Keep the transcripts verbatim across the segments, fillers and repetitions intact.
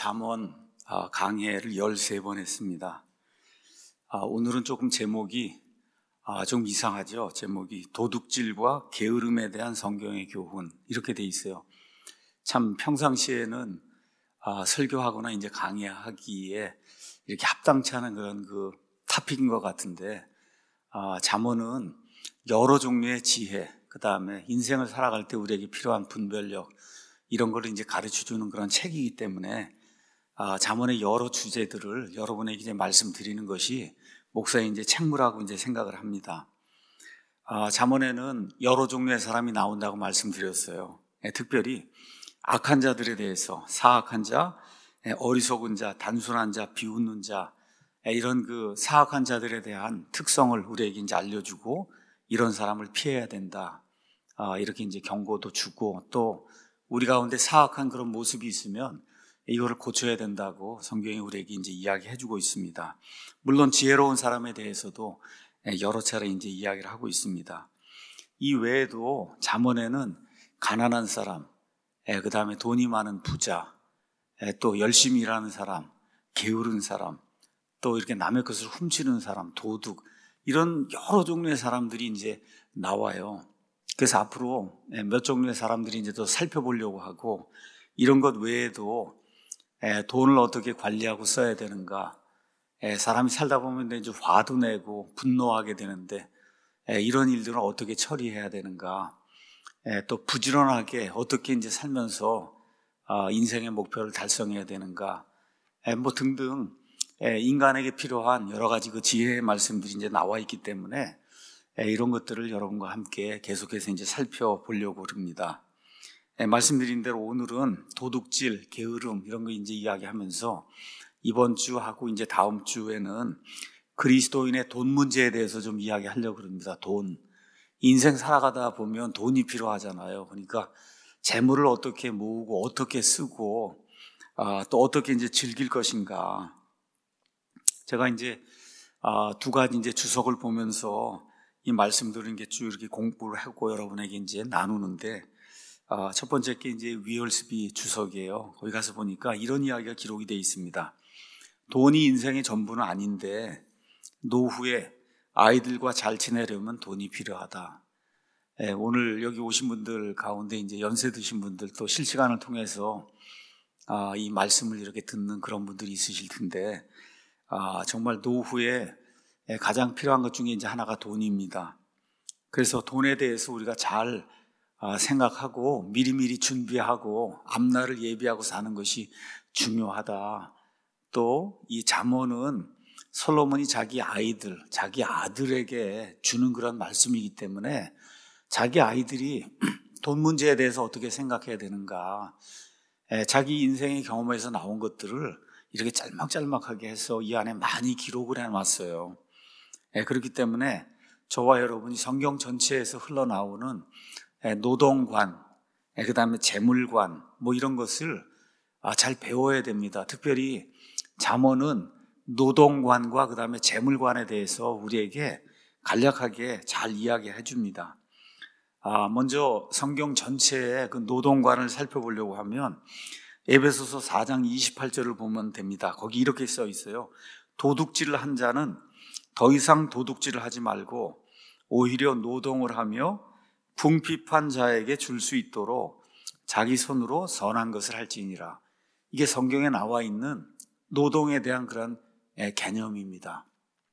잠언 아, 강해를 열세 번 했습니다. 아, 오늘은 조금 제목이 아, 좀 이상하죠. 제목이 도둑질과 게으름에 대한 성경의 교훈 이렇게 돼 있어요. 참 평상시에는 아, 설교하거나 이제 강의하기에 이렇게 합당치 않은 그런 그 토픽인 것 같은데 아, 잠언은 여러 종류의 지혜, 그 다음에 인생을 살아갈 때 우리에게 필요한 분별력 이런 걸 이제 가르쳐 주는 그런 책이기 때문에 아, 잠언의 여러 주제들을 여러분에게 이제 말씀드리는 것이 목사의 이제 책무라고 이제 생각을 합니다. 아, 잠언에는 여러 종류의 사람이 나온다고 말씀드렸어요. 예, 특별히 악한 자들에 대해서 사악한 자, 예, 어리석은 자, 단순한 자, 비웃는 자 예, 이런 그 사악한 자들에 대한 특성을 우리에게 이제 알려주고 이런 사람을 피해야 된다. 아, 이렇게 이제 경고도 주고 또 우리 가운데 사악한 그런 모습이 있으면 이거를 고쳐야 된다고 성경이 우리에게 이제 이야기해주고 있습니다. 물론 지혜로운 사람에 대해서도 여러 차례 이제 이야기를 하고 있습니다. 이 외에도 잠언에는 가난한 사람, 그 다음에 돈이 많은 부자, 또 열심히 일하는 사람, 게으른 사람, 또 이렇게 남의 것을 훔치는 사람, 도둑 이런 여러 종류의 사람들이 이제 나와요. 그래서 앞으로 몇 종류의 사람들이 이제 더 살펴보려고 하고 이런 것 외에도 돈을 어떻게 관리하고 써야 되는가, 사람이 살다 보면 이제 화도 내고 분노하게 되는데 이런 일들은 어떻게 처리해야 되는가, 또 부지런하게 어떻게 이제 살면서 인생의 목표를 달성해야 되는가, 뭐 등등 인간에게 필요한 여러 가지 그 지혜의 말씀들이 이제 나와 있기 때문에 이런 것들을 여러분과 함께 계속해서 이제 살펴보려고 합니다. 말씀드린 대로 오늘은 도둑질, 게으름 이런 거 이제 이야기하면서 이번 주하고 이제 다음 주에는 그리스도인의 돈 문제에 대해서 좀 이야기하려고 합니다. 돈. 인생 살아가다 보면 돈이 필요하잖아요. 그러니까 재물을 어떻게 모으고 어떻게 쓰고 아, 또 어떻게 이제 즐길 것인가. 제가 이제 아, 두 가지 이제 주석을 보면서 이 말씀들을 이제 쭉 이렇게 공부를 하고 여러분에게 이제 나누는데 아, 첫 번째 게 이제 위얼스비 주석이에요. 거기 가서 보니까 이런 이야기가 기록이 되어 있습니다. 돈이 인생의 전부는 아닌데 노후에 아이들과 잘 지내려면 돈이 필요하다. 예, 오늘 여기 오신 분들 가운데 이제 연세 드신 분들 또 실시간을 통해서 아, 이 말씀을 이렇게 듣는 그런 분들이 있으실 텐데 아, 정말 노후에 가장 필요한 것 중에 이제 하나가 돈입니다. 그래서 돈에 대해서 우리가 잘 생각하고 미리미리 준비하고 앞날을 예비하고 사는 것이 중요하다. 또 이 잠언은 솔로몬이 자기 아이들, 자기 아들에게 주는 그런 말씀이기 때문에 자기 아이들이 돈 문제에 대해서 어떻게 생각해야 되는가, 자기 인생의 경험에서 나온 것들을 이렇게 짤막짤막하게 해서 이 안에 많이 기록을 해놨어요. 그렇기 때문에 저와 여러분이 성경 전체에서 흘러나오는 노동관, 그 다음에 재물관, 뭐 이런 것을 잘 배워야 됩니다. 특별히 잠언은 노동관과 그 다음에 재물관에 대해서 우리에게 간략하게 잘 이야기해 줍니다. 먼저 성경 전체의 그 노동관을 살펴보려고 하면 에베소서 사 장 이십팔 절을 보면 됩니다. 거기 이렇게 써 있어요. 도둑질을 한 자는 더 이상 도둑질을 하지 말고 오히려 노동을 하며 궁핍한 자에게 줄 수 있도록 자기 손으로 선한 것을 할지니라. 이게 성경에 나와 있는 노동에 대한 그런 개념입니다.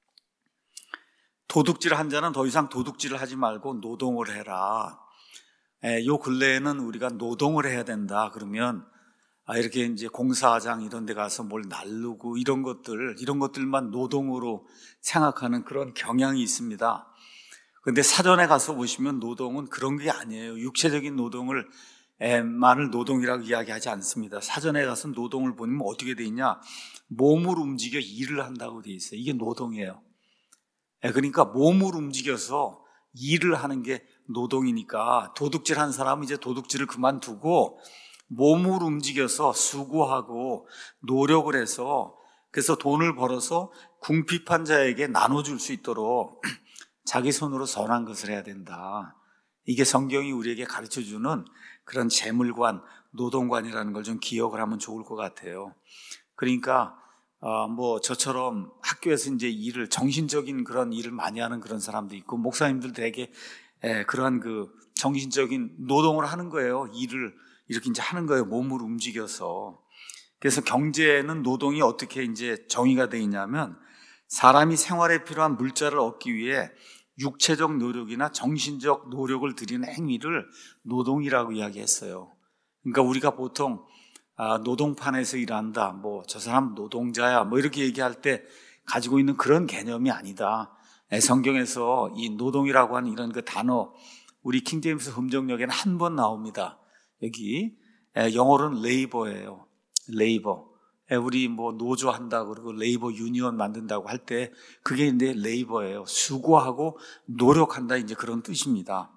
도둑질을 한 자는 더 이상 도둑질을 하지 말고 노동을 해라. 요 근래에는 우리가 노동을 해야 된다. 그러면 이렇게 이제 공사장 이런 데 가서 뭘 날르고 이런 것들, 이런 것들만 노동으로 생각하는 그런 경향이 있습니다. 그런데 사전에 가서 보시면 노동은 그런 게 아니에요. 육체적인 노동을 만을 노동이라고 이야기하지 않습니다. 사전에 가서 노동을 보면 어떻게 돼 있냐? 몸을 움직여 일을 한다고 돼 있어요. 이게 노동이에요. 그러니까 몸을 움직여서 일을 하는 게 노동이니까 도둑질 한 사람은 이제 도둑질을 그만두고 몸을 움직여서 수고하고 노력을 해서 그래서 돈을 벌어서 궁핍한 자에게 나눠줄 수 있도록 자기 손으로 선한 것을 해야 된다. 이게 성경이 우리에게 가르쳐주는 그런 재물관, 노동관이라는 걸 좀 기억을 하면 좋을 것 같아요. 그러니까 어, 뭐 저처럼 학교에서 이제 일을 정신적인 그런 일을 많이 하는 그런 사람도 있고, 목사님들 되게 에, 그러한 그 정신적인 노동을 하는 거예요. 일을 이렇게 이제 하는 거예요. 몸을 움직여서. 그래서 경제는 노동이 어떻게 이제 정의가 되어 있냐면, 사람이 생활에 필요한 물자를 얻기 위해 육체적 노력이나 정신적 노력을 들이는 행위를 노동이라고 이야기했어요. 그러니까 우리가 보통 아, 노동판에서 일한다, 뭐 저 사람 노동자야, 뭐 이렇게 얘기할 때 가지고 있는 그런 개념이 아니다. 성경에서 이 노동이라고 하는 이런 그 단어, 우리 킹제임스 흠정역에는 한 번 나옵니다. 여기 영어로는 레이버예요. 레이버. 우리 뭐 노조 한다고 그러고 레이버 유니언 만든다고 할 때 그게 이제 레이버예요. 수고하고 노력한다, 이제 그런 뜻입니다.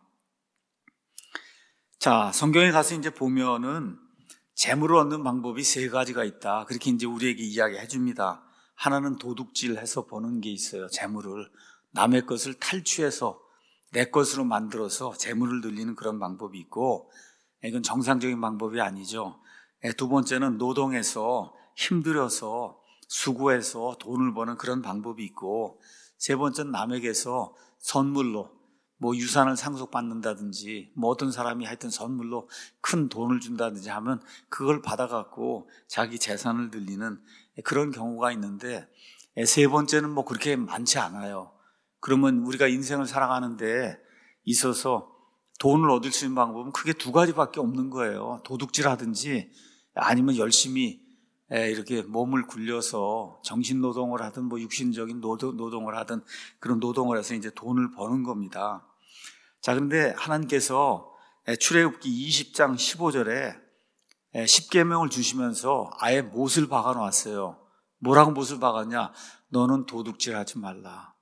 자, 성경에 가서 이제 보면은 재물을 얻는 방법이 세 가지가 있다, 그렇게 이제 우리에게 이야기해 줍니다. 하나는 도둑질해서 버는 게 있어요. 재물을 남의 것을 탈취해서 내 것으로 만들어서 재물을 늘리는 그런 방법이 있고, 이건 정상적인 방법이 아니죠. 두 번째는 노동해서 힘들어서 수고해서 돈을 버는 그런 방법이 있고, 세 번째는 남에게서 선물로 뭐 유산을 상속받는다든지, 뭐 어떤 사람이 하여튼 선물로 큰 돈을 준다든지 하면 그걸 받아갖고 자기 재산을 늘리는 그런 경우가 있는데, 세 번째는 뭐 그렇게 많지 않아요. 그러면 우리가 인생을 살아가는데 있어서 돈을 얻을 수 있는 방법은 크게 두 가지밖에 없는 거예요. 도둑질 하든지 아니면 열심히 이렇게 몸을 굴려서 정신노동을 하든 뭐 육신적인 노동을 하든 그런 노동을 해서 이제 돈을 버는 겁니다. 자, 그런데 하나님께서 출애굽기 이십 장 십오 절에 십계명을 주시면서 아예 못을 박아 놨어요. 뭐라고 못을 박았냐? 너는 도둑질 하지 말라.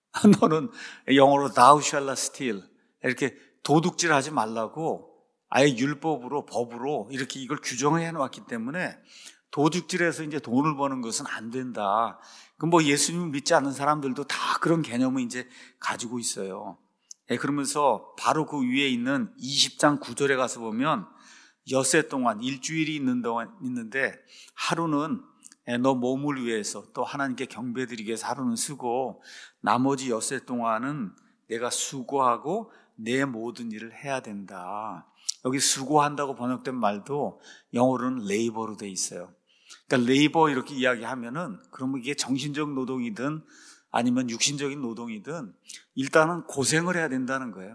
너는 영어로 thou shall not steal, 이렇게 도둑질 하지 말라고 아예 율법으로, 법으로 이렇게 이걸 규정해 놓았기 때문에 도둑질해서 이제 돈을 버는 것은 안 된다. 그럼 뭐 예수님 믿지 않는 사람들도 다 그런 개념을 이제 가지고 있어요. 예, 그러면서 바로 그 위에 있는 이십 장 구 절에 가서 보면 엿새 동안, 일주일이 있는 동안 있는데 하루는 너 몸을 위해서 또 하나님께 경배드리기 위해서 하루는 쓰고, 나머지 엿새 동안은 내가 수고하고 내 모든 일을 해야 된다. 여기 수고한다고 번역된 말도 영어로는 레이버로 돼 있어요. 그러니까 레이버 이렇게 이야기하면은, 그러면 이게 정신적 노동이든 아니면 육신적인 노동이든 일단은 고생을 해야 된다는 거예요.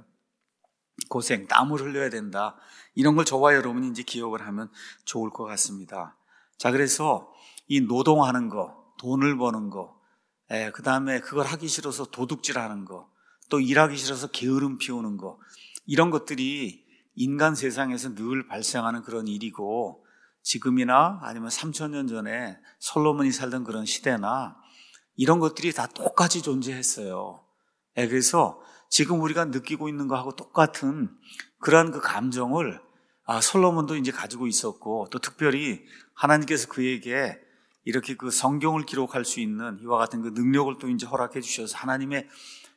고생, 땀을 흘려야 된다. 이런 걸 저와 여러분이 이제 기억을 하면 좋을 것 같습니다. 자, 그래서 이 노동하는 거, 돈을 버는 거, 그 다음에 그걸 하기 싫어서 도둑질하는 거, 또 일하기 싫어서 게으름 피우는 거, 이런 것들이 인간 세상에서 늘 발생하는 그런 일이고, 지금이나 아니면 삼천 년 전에 솔로몬이 살던 그런 시대나 이런 것들이 다 똑같이 존재했어요. 그래서 지금 우리가 느끼고 있는 거하고 똑같은 그러한 그 감정을 아, 솔로몬도 이제 가지고 있었고, 또 특별히 하나님께서 그에게 이렇게 그 성경을 기록할 수 있는 이와 같은 그 능력을 또 이제 허락해 주셔서 하나님의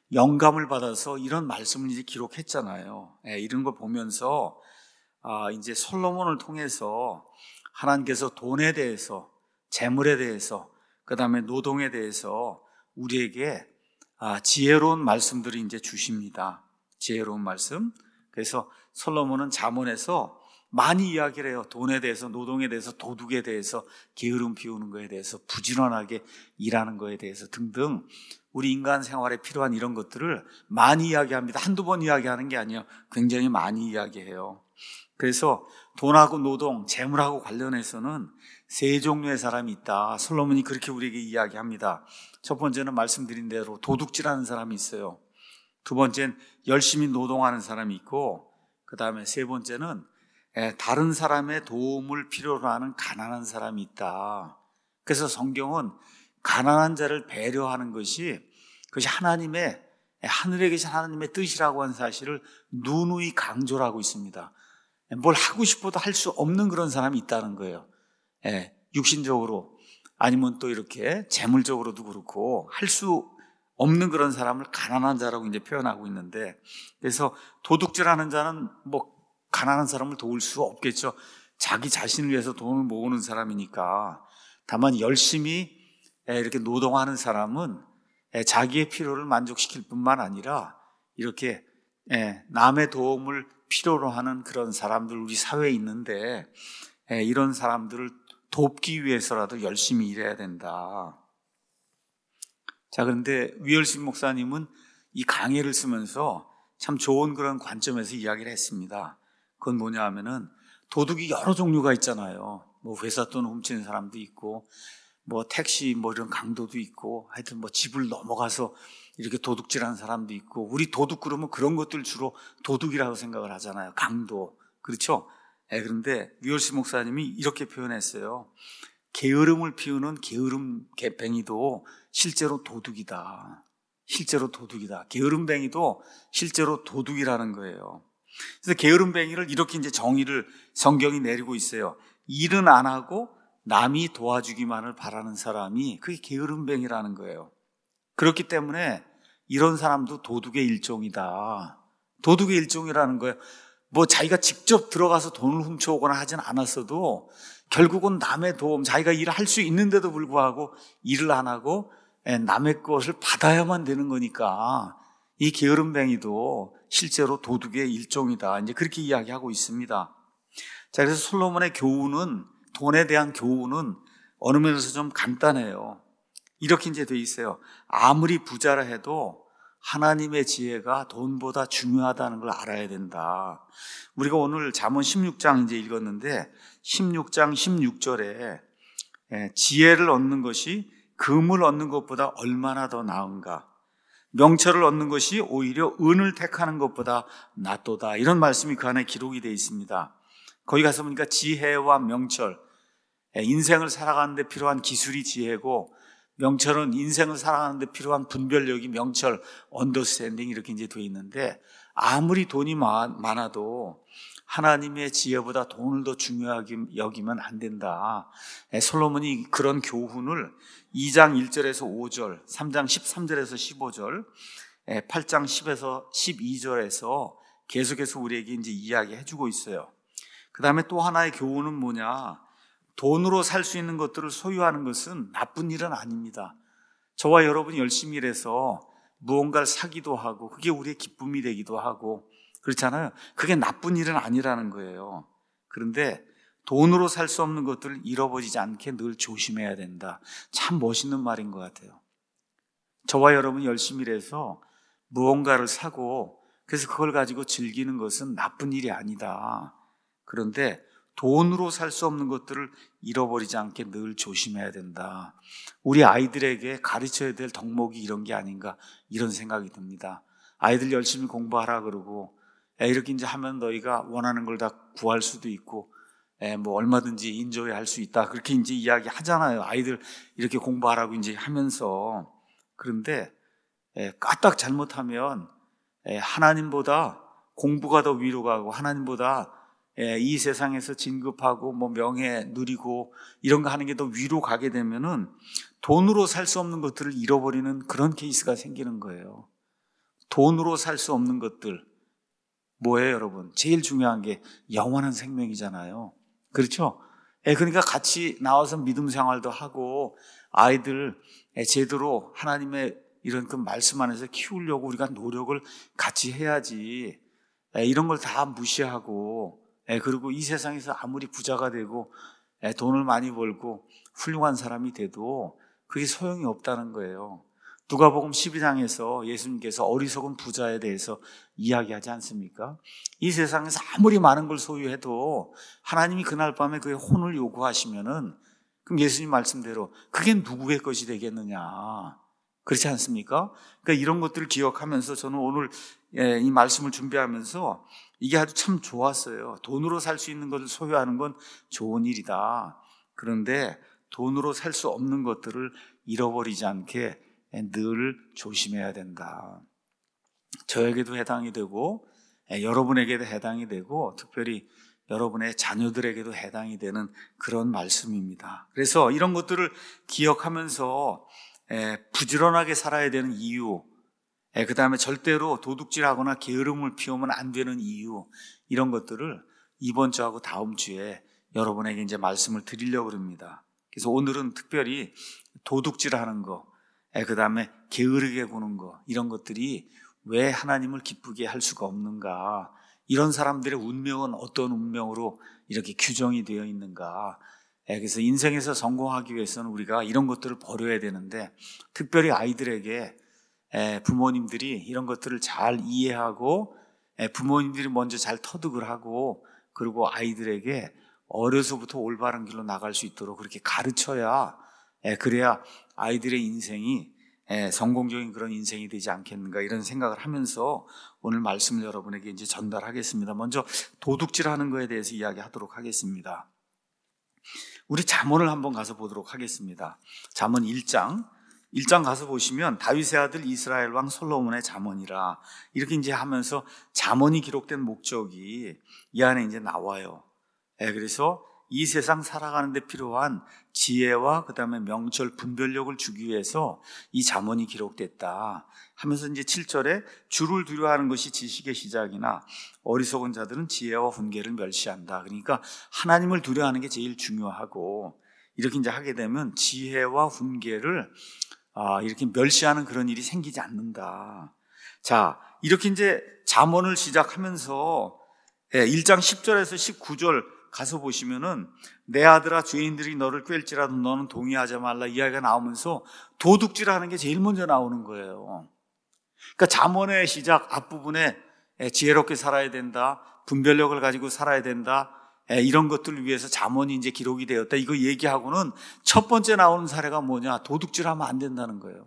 영감을 받아서 이런 말씀을 이제 기록했잖아요. 예, 이런 걸 보면서 아, 이제 솔로몬을 통해서 하나님께서 돈에 대해서, 재물에 대해서, 그 다음에 노동에 대해서 우리에게 아, 지혜로운 말씀들을 이제 주십니다. 지혜로운 말씀. 그래서 솔로몬은 잠언에서 많이 이야기를 해요. 돈에 대해서, 노동에 대해서, 도둑에 대해서, 게으름 피우는 거에 대해서, 부지런하게 일하는 거에 대해서 등등 우리 인간 생활에 필요한 이런 것들을 많이 이야기합니다. 한두 번 이야기하는 게 아니에요. 굉장히 많이 이야기해요. 그래서 돈하고 노동, 재물하고 관련해서는 세 종류의 사람이 있다. 솔로몬이 그렇게 우리에게 이야기합니다. 첫 번째는 말씀드린 대로 도둑질하는 사람이 있어요. 두 번째는 열심히 노동하는 사람이 있고, 그 다음에 세 번째는 다른 사람의 도움을 필요로 하는 가난한 사람이 있다. 그래서 성경은 가난한 자를 배려하는 것이 그것이 하나님의, 하늘에 계신 하나님의 뜻이라고 하는 사실을 누누이 강조를 하고 있습니다. 뭘 하고 싶어도 할 수 없는 그런 사람이 있다는 거예요. 예, 육신적으로 아니면 또 이렇게 재물적으로도 그렇고 할 수 없는 그런 사람을 가난한 자라고 이제 표현하고 있는데, 그래서 도둑질하는 자는 뭐 가난한 사람을 도울 수 없겠죠. 자기 자신을 위해서 돈을 모으는 사람이니까. 다만 열심히 이렇게 노동하는 사람은 자기의 필요를 만족시킬 뿐만 아니라 이렇게 남의 도움을 필요로 하는 그런 사람들 우리 사회에 있는데, 이런 사람들을 돕기 위해서라도 열심히 일해야 된다. 자, 그런데 위얼신 목사님은 이 강해를 쓰면서 참 좋은 그런 관점에서 이야기를 했습니다. 그건 뭐냐 하면은 도둑이 여러 종류가 있잖아요. 뭐 회사 돈 훔치는 사람도 있고, 뭐 택시 뭐 이런 강도도 있고, 하여튼 뭐 집을 넘어가서 이렇게 도둑질하는 사람도 있고, 우리 도둑 그러면 그런 것들 주로 도둑이라고 생각을 하잖아요. 강도. 그렇죠? 네, 그런데 위얼신 목사님이 이렇게 표현했어요. 게으름을 피우는 게으름 뱅이도 실제로 도둑이다. 실제로 도둑이다. 게으름뱅이도 실제로 도둑이라는 거예요. 그래서 게으름뱅이를 이렇게 이제 정의를 성경이 내리고 있어요. 일은 안 하고 남이 도와주기만을 바라는 사람이 그게 게으름뱅이라는 거예요. 그렇기 때문에 이런 사람도 도둑의 일종이다. 도둑의 일종이라는 거예요. 뭐 자기가 직접 들어가서 돈을 훔쳐오거나 하진 않았어도 결국은 남의 도움, 자기가 일을 할 수 있는데도 불구하고 일을 안 하고 남의 것을 받아야만 되는 거니까 이 게으름뱅이도 실제로 도둑의 일종이다. 이제 그렇게 이야기하고 있습니다. 자, 그래서 솔로몬의 교훈은, 돈에 대한 교훈은 어느 면에서 좀 간단해요. 이렇게 이제 돼 있어요. 아무리 부자라 해도 하나님의 지혜가 돈보다 중요하다는 걸 알아야 된다. 우리가 오늘 잠언 십육 장 이제 읽었는데 십육 장 십육 절에 지혜를 얻는 것이 금을 얻는 것보다 얼마나 더 나은가. 명철을 얻는 것이 오히려 은을 택하는 것보다 낫도다. 이런 말씀이 그 안에 기록이 되어 있습니다. 거기 가서 보니까 지혜와 명철, 인생을 살아가는 데 필요한 기술이 지혜고, 명철은 인생을 살아가는 데 필요한 분별력이 명철, 언더스탠딩 이렇게 이제 되어 있는데, 아무리 돈이 많아도 하나님의 지혜보다 돈을 더 중요하게 여기면 안 된다. 솔로몬이 그런 교훈을 이 장 일 절에서 오 절, 삼 장 십삼 절에서 십오 절, 팔 장 십에서 십이 절에서 계속해서 우리에게 이제 이야기해 주고 있어요. 그 다음에 또 하나의 교훈은 뭐냐? 돈으로 살 수 있는 것들을 소유하는 것은 나쁜 일은 아닙니다. 저와 여러분이 열심히 일해서 무언가를 사기도 하고 그게 우리의 기쁨이 되기도 하고 그렇잖아요. 그게 나쁜 일은 아니라는 거예요. 그런데 돈으로 살 수 없는 것들을 잃어버리지 않게 늘 조심해야 된다. 참 멋있는 말인 것 같아요. 저와 여러분이 열심히 일해서 무언가를 사고 그래서 그걸 가지고 즐기는 것은 나쁜 일이 아니다. 그런데 돈으로 살 수 없는 것들을 잃어버리지 않게 늘 조심해야 된다. 우리 아이들에게 가르쳐야 될 덕목이 이런 게 아닌가 이런 생각이 듭니다. 아이들 열심히 공부하라 그러고 이렇게 이제 하면 너희가 원하는 걸 다 구할 수도 있고 뭐 얼마든지 인조해 할 수 있다. 그렇게 이제 이야기 하잖아요. 아이들 이렇게 공부하라고 이제 하면서. 그런데 까딱 잘못하면 하나님보다 공부가 더 위로 가고 하나님보다 이 세상에서 진급하고 뭐 명예 누리고 이런 거 하는 게 더 위로 가게 되면은 돈으로 살 수 없는 것들을 잃어버리는 그런 케이스가 생기는 거예요. 돈으로 살 수 없는 것들 뭐예요, 여러분? 제일 중요한 게 영원한 생명이잖아요. 그렇죠? 그러니까 같이 나와서 믿음 생활도 하고 아이들 제대로 하나님의 이런 그 말씀 안에서 키우려고 우리가 노력을 같이 해야지. 이런 걸 다 무시하고 그리고 이 세상에서 아무리 부자가 되고 돈을 많이 벌고 훌륭한 사람이 돼도 그게 소용이 없다는 거예요. 누가복음 십이 장에서 예수님께서 어리석은 부자에 대해서 이야기하지 않습니까? 이 세상에서 아무리 많은 걸 소유해도 하나님이 그날 밤에 그의 혼을 요구하시면은 그럼 예수님 말씀대로 그게 누구의 것이 되겠느냐? 그렇지 않습니까? 그러니까 이런 것들을 기억하면서 저는 오늘 이 말씀을 준비하면서 이게 아주 참 좋았어요. 돈으로 살 수 있는 것을 소유하는 건 좋은 일이다. 그런데 돈으로 살 수 없는 것들을 잃어버리지 않게 늘 조심해야 된다. 저에게도 해당이 되고 여러분에게도 해당이 되고 특별히 여러분의 자녀들에게도 해당이 되는 그런 말씀입니다. 그래서 이런 것들을 기억하면서 부지런하게 살아야 되는 이유, 그 다음에 절대로 도둑질하거나 게으름을 피우면 안 되는 이유, 이런 것들을 이번 주하고 다음 주에 여러분에게 이제 말씀을 드리려고 합니다. 그래서 오늘은 특별히 도둑질하는 거, 그 다음에 게으르게 구는 거, 이런 것들이 왜 하나님을 기쁘게 할 수가 없는가, 이런 사람들의 운명은 어떤 운명으로 이렇게 규정이 되어 있는가. 그래서 인생에서 성공하기 위해서는 우리가 이런 것들을 버려야 되는데, 특별히 아이들에게 부모님들이 이런 것들을 잘 이해하고, 부모님들이 먼저 잘 터득을 하고, 그리고 아이들에게 어려서부터 올바른 길로 나갈 수 있도록 그렇게 가르쳐야, 그래야 아이들의 인생이 성공적인 그런 인생이 되지 않겠는가, 이런 생각을 하면서 오늘 말씀을 여러분에게 이제 전달하겠습니다. 먼저 도둑질하는 거에 대해서 이야기하도록 하겠습니다. 우리 잠언을 한번 가서 보도록 하겠습니다. 잠언 일 장 일 장 가서 보시면 다윗의 아들 이스라엘 왕 솔로몬의 잠언이라, 이렇게 이제 하면서 잠언이 기록된 목적이 이 안에 이제 나와요. 그래서 이 세상 살아가는 데 필요한 지혜와 그 다음에 명철, 분별력을 주기 위해서 이 잠언이 기록됐다 하면서 이제 칠 절에 주를 두려워하는 것이 지식의 시작이나 어리석은 자들은 지혜와 훈계를 멸시한다. 그러니까 하나님을 두려워하는 게 제일 중요하고, 이렇게 이제 하게 되면 지혜와 훈계를 아, 이렇게 멸시하는 그런 일이 생기지 않는다. 자, 이렇게 이제 잠언을 시작하면서 일 장 십 절에서 십구 절 가서 보시면은 내 아들아 죄인들이 너를 꿰일지라도 너는 동의하지 말라 이야기가 나오면서 도둑질하는 게 제일 먼저 나오는 거예요. 그러니까 잠언의 시작 앞부분에 지혜롭게 살아야 된다, 분별력을 가지고 살아야 된다, 이런 것들을 위해서 잠언이 이제 기록이 되었다, 이거 얘기하고는 첫 번째 나오는 사례가 뭐냐, 도둑질하면 안 된다는 거예요.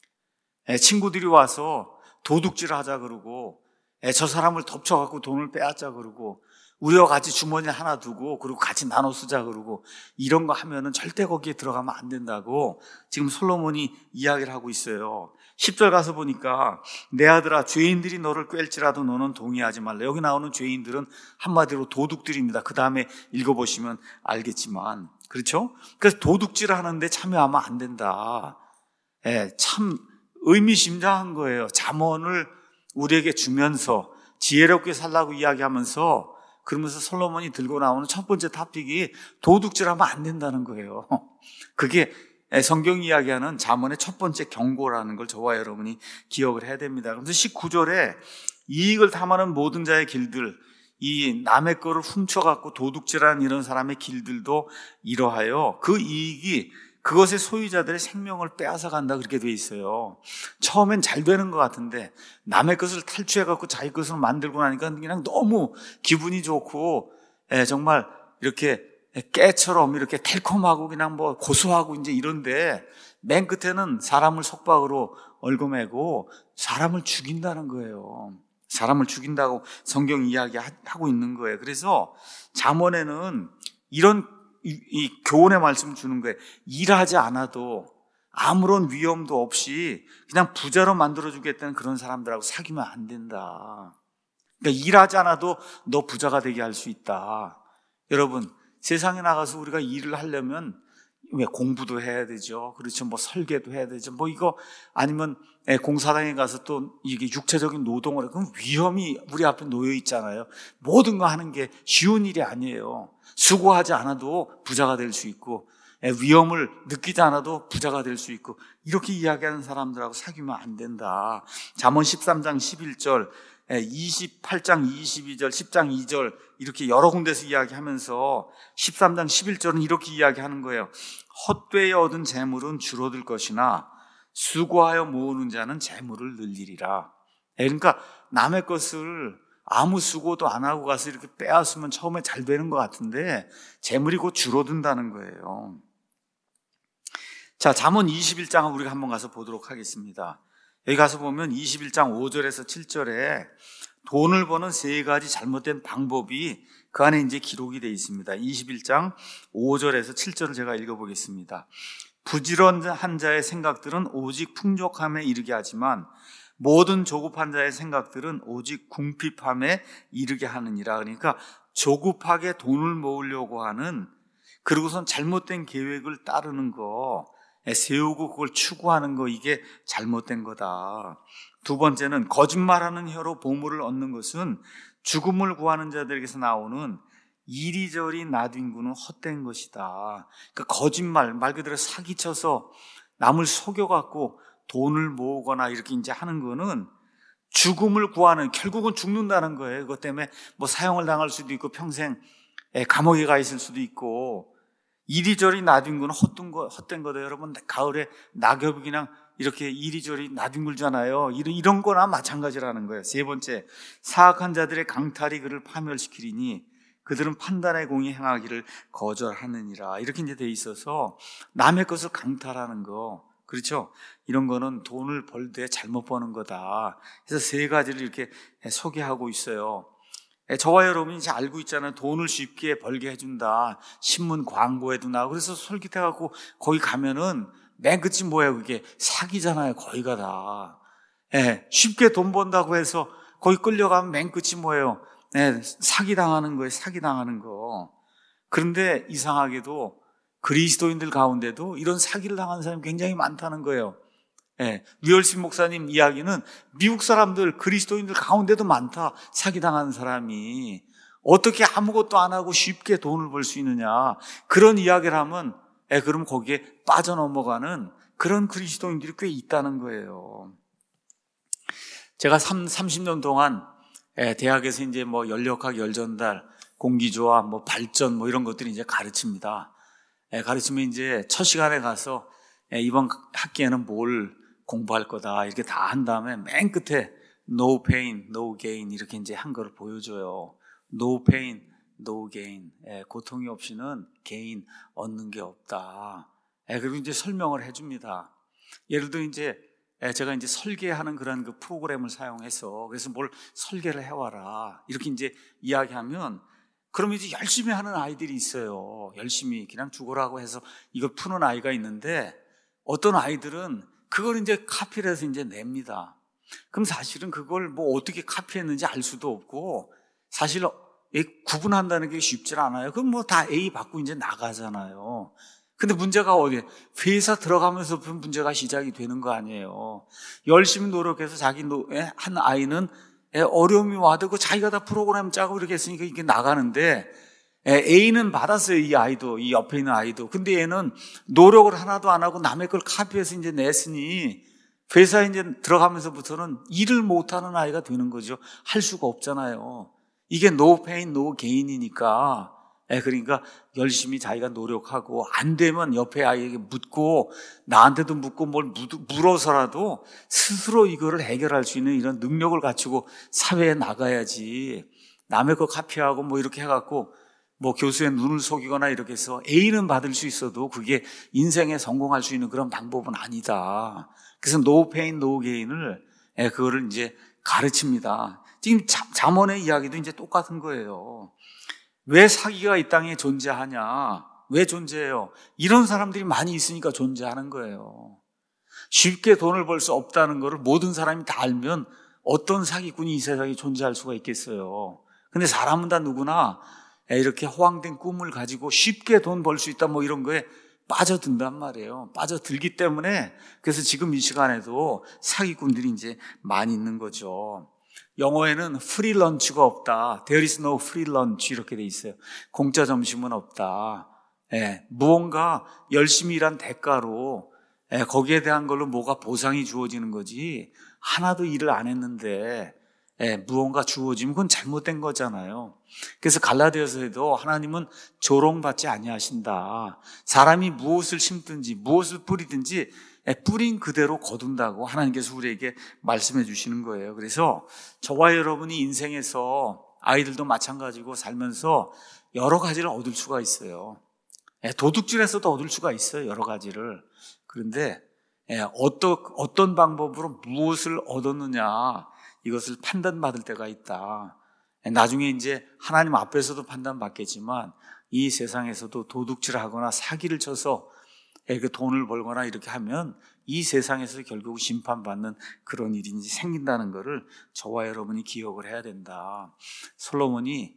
친구들이 와서 도둑질 하자 그러고, 저 사람을 덮쳐갖고 돈을 빼앗자 그러고, 우리와 같이 주머니 하나 두고 그리고 같이 나눠 쓰자 그러고, 이런 거 하면은 절대 거기에 들어가면 안 된다고 지금 솔로몬이 이야기를 하고 있어요. 십 절 가서 보니까 내 아들아 죄인들이 너를 꿰일지라도 너는 동의하지 말라. 여기 나오는 죄인들은 한마디로 도둑들입니다. 그 다음에 읽어보시면 알겠지만, 그렇죠? 그래서 도둑질 하는데 참여하면 안 된다. 예, 참 의미심장한 거예요. 잠언을 우리에게 주면서 지혜롭게 살라고 이야기하면서, 그러면서 솔로몬이 들고 나오는 첫 번째 토픽이 도둑질하면 안 된다는 거예요. 그게 성경이 이야기하는 잠언의 첫 번째 경고라는 걸 저와 여러분이 기억을 해야 됩니다. 그래서 십구 절에 이익을 탐하는 모든 자의 길들, 이 남의 거를 훔쳐갖고 도둑질하는 이런 사람의 길들도 이러하여 그 이익이 그것의 소유자들의 생명을 빼앗아 간다, 그렇게 돼 있어요. 처음엔 잘 되는 것 같은데 남의 것을 탈취해갖고 자기 것으로 만들고 나니까 그냥 너무 기분이 좋고, 예, 정말 이렇게 깨처럼 이렇게 달콤하고 그냥 뭐 고소하고 이제 이런데, 맨 끝에는 사람을 속박으로 얽어매고 사람을 죽인다는 거예요. 사람을 죽인다고 성경 이야기하고 있는 거예요. 그래서 잠언에는 이런 이, 이 교훈의 말씀을 주는 거예요. 일하지 않아도 아무런 위험도 없이 그냥 부자로 만들어주겠다는 그런 사람들하고 사귀면 안 된다. 그러니까 일하지 않아도 너 부자가 되게 할 수 있다. 여러분, 세상에 나가서 우리가 일을 하려면 왜 공부도 해야 되죠. 그렇죠. 뭐 설계도 해야 되죠. 뭐 이거 아니면 공사장에 가서 또 이게 육체적인 노동을 해. 그럼 위험이 우리 앞에 놓여 있잖아요. 모든 거 하는 게 쉬운 일이 아니에요. 수고하지 않아도 부자가 될 수 있고, 위험을 느끼지 않아도 부자가 될 수 있고, 이렇게 이야기하는 사람들하고 사귀면 안 된다. 잠언 십삼 장 십일 절, 이십팔 장 이십이 절, 십 장 이 절 이렇게 여러 군데서 이야기하면서 십삼 장 십일 절은 이렇게 이야기하는 거예요. 헛되이 얻은 재물은 줄어들 것이나 수고하여 모으는 자는 재물을 늘리리라. 그러니까 남의 것을 아무 수고도 안 하고 가서 이렇게 빼앗으면 처음에 잘 되는 것 같은데 재물이 곧 줄어든다는 거예요. 자, 잠언 이십일 장을 우리가 한번 가서 보도록 하겠습니다. 여기 가서 보면 이십일 장 오 절에서 칠 절에 돈을 버는 세 가지 잘못된 방법이 그 안에 이제 기록이 되어 있습니다. 이십일 장 오 절에서 칠 절을 제가 읽어보겠습니다. 부지런한 자의 생각들은 오직 풍족함에 이르게 하지만 모든 조급한 자의 생각들은 오직 궁핍함에 이르게 하느니라. 그러니까 조급하게 돈을 모으려고 하는, 그리고선 잘못된 계획을 따르는 거, 세우고 그걸 추구하는 거, 이게 잘못된 거다. 두 번째는 거짓말하는 혀로 보물을 얻는 것은 죽음을 구하는 자들에게서 나오는 이리저리 나뒹구는 헛된 것이다. 그러니까 거짓말, 말 그대로 사기쳐서 남을 속여갖고 돈을 모으거나 이렇게 이제 하는 거는 죽음을 구하는, 결국은 죽는다는 거예요. 그것 때문에 뭐 사형을 당할 수도 있고 평생 감옥에 가 있을 수도 있고, 이리저리 나뒹구는 헛된 거, 헛된 거다. 여러분, 가을에 낙엽이 그냥 이렇게 이리저리 나뒹굴잖아요. 이런, 이런 거나 마찬가지라는 거예요. 세 번째, 사악한 자들의 강탈이 그를 파멸시키리니 그들은 판단의 공의 행하기를 거절하느니라. 이렇게 이제 돼 있어서 남의 것을 강탈하는 거, 그렇죠? 이런 거는 돈을 벌 때 잘못 버는 거다. 그래서 세 가지를 이렇게 소개하고 있어요. 저와 여러분이 이제 알고 있잖아요. 돈을 쉽게 벌게 해준다. 신문 광고에도 나오고. 그래서 솔깃해갖고 거기 가면은 맨 끝이 뭐예요? 그게 사기잖아요. 거기가 다. 예, 쉽게 돈 번다고 해서 거기 끌려가면 맨 끝이 뭐예요? 예, 사기당하는 거예요. 사기당하는 거. 그런데 이상하게도 그리스도인들 가운데도 이런 사기를 당한 사람이 굉장히 많다는 거예요. 예, 류열신 목사님 이야기는 미국 사람들, 그리스도인들 가운데도 많다. 사기당한 사람이. 어떻게 아무것도 안 하고 쉽게 돈을 벌 수 있느냐. 그런 이야기를 하면, 예, 그럼 거기에 빠져넘어가는 그런 그리스도인들이 꽤 있다는 거예요. 제가 삼십 년 동안 예, 대학에서 이제 뭐 연력학, 열전달, 공기조화, 뭐 발전, 뭐 이런 것들이 이제 가르칩니다. 예, 가르치면 이제 첫 시간에 가서 예, 이번 학기에는 뭘 공부할 거다 이렇게 다 한 다음에 맨 끝에 no pain, no gain 이렇게 이제 한 거를 보여줘요. no pain, no gain. 예, 고통이 없이는 gain 얻는 게 없다. 예, 그리고 이제 설명을 해줍니다. 예를 들어 이제 제가 이제 설계하는 그런 그 프로그램을 사용해서 그래서 뭘 설계를 해와라 이렇게 이제 이야기하면 그러면 이제 열심히 하는 아이들이 있어요. 열심히 그냥 죽으라고 해서 이걸 푸는 아이가 있는데 어떤 아이들은 그걸 이제 카피를 해서 이제 냅니다. 그럼 사실은 그걸 뭐 어떻게 카피했는지 알 수도 없고 사실 구분한다는 게 쉽지 않아요. 그럼 뭐 다 A 받고 이제 나가잖아요. 근데 문제가 어디에? 회사 들어가면서 문제가 시작이 되는 거 아니에요. 열심히 노력해서 자기 한 아이는 어려움이 와도 그 자기가 다 프로그램 짜고 이렇게 했으니까 이게 나가는데 A는 받았어요. 이 아이도, 이 옆에 있는 아이도. 근데 얘는 노력을 하나도 안 하고 남의 걸 카피해서 이제 냈으니 회사에 이제 들어가면서부터는 일을 못하는 아이가 되는 거죠. 할 수가 없잖아요. 이게 no pain, no gain이니까. 예, 그러니까 열심히 자기가 노력하고 안 되면 옆에 아이에게 묻고 나한테도 묻고 뭘 물어서라도 스스로 이거를 해결할 수 있는 이런 능력을 갖추고 사회에 나가야지. 남의 거 카피하고 뭐 이렇게 해갖고 뭐 교수의 눈을 속이거나 이렇게 해서 A는 받을 수 있어도 그게 인생에 성공할 수 있는 그런 방법은 아니다. 그래서 no pain, no gain을 예, 그거를 이제 가르칩니다. 지금 잠언의 이야기도 이제 똑같은 거예요. 왜 사기가 이 땅에 존재하냐? 왜 존재해요? 이런 사람들이 많이 있으니까 존재하는 거예요. 쉽게 돈을 벌 수 없다는 것을 모든 사람이 다 알면 어떤 사기꾼이 이 세상에 존재할 수가 있겠어요. 근데 사람은 다 누구나 이렇게 허황된 꿈을 가지고 쉽게 돈 벌 수 있다 뭐 이런 거에 빠져든단 말이에요. 빠져들기 때문에 그래서 지금 이 시간에도 사기꾼들이 이제 많이 있는 거죠. 영어에는 free lunch가 없다. There is no free lunch 이렇게 돼 있어요. 공짜 점심은 없다. 예, 무언가 열심히 일한 대가로 예, 거기에 대한 걸로 뭐가 보상이 주어지는 거지 하나도 일을 안 했는데 예, 무언가 주어지면 그건 잘못된 거잖아요. 그래서 갈라디아서에도 하나님은 조롱받지 아니하신다. 사람이 무엇을 심든지 무엇을 뿌리든지 뿌린 그대로 거둔다고 하나님께서 우리에게 말씀해 주시는 거예요. 그래서 저와 여러분이 인생에서 아이들도 마찬가지고 살면서 여러 가지를 얻을 수가 있어요. 도둑질에서도 얻을 수가 있어요. 여러 가지를. 그런데 어떤, 어떤 방법으로 무엇을 얻었느냐 이것을 판단받을 때가 있다. 나중에 이제 하나님 앞에서도 판단받겠지만 이 세상에서도 도둑질하거나 사기를 쳐서 그 돈을 벌거나 이렇게 하면 이 세상에서 결국 심판받는 그런 일이 이제 생긴다는 것을 저와 여러분이 기억을 해야 된다. 솔로몬이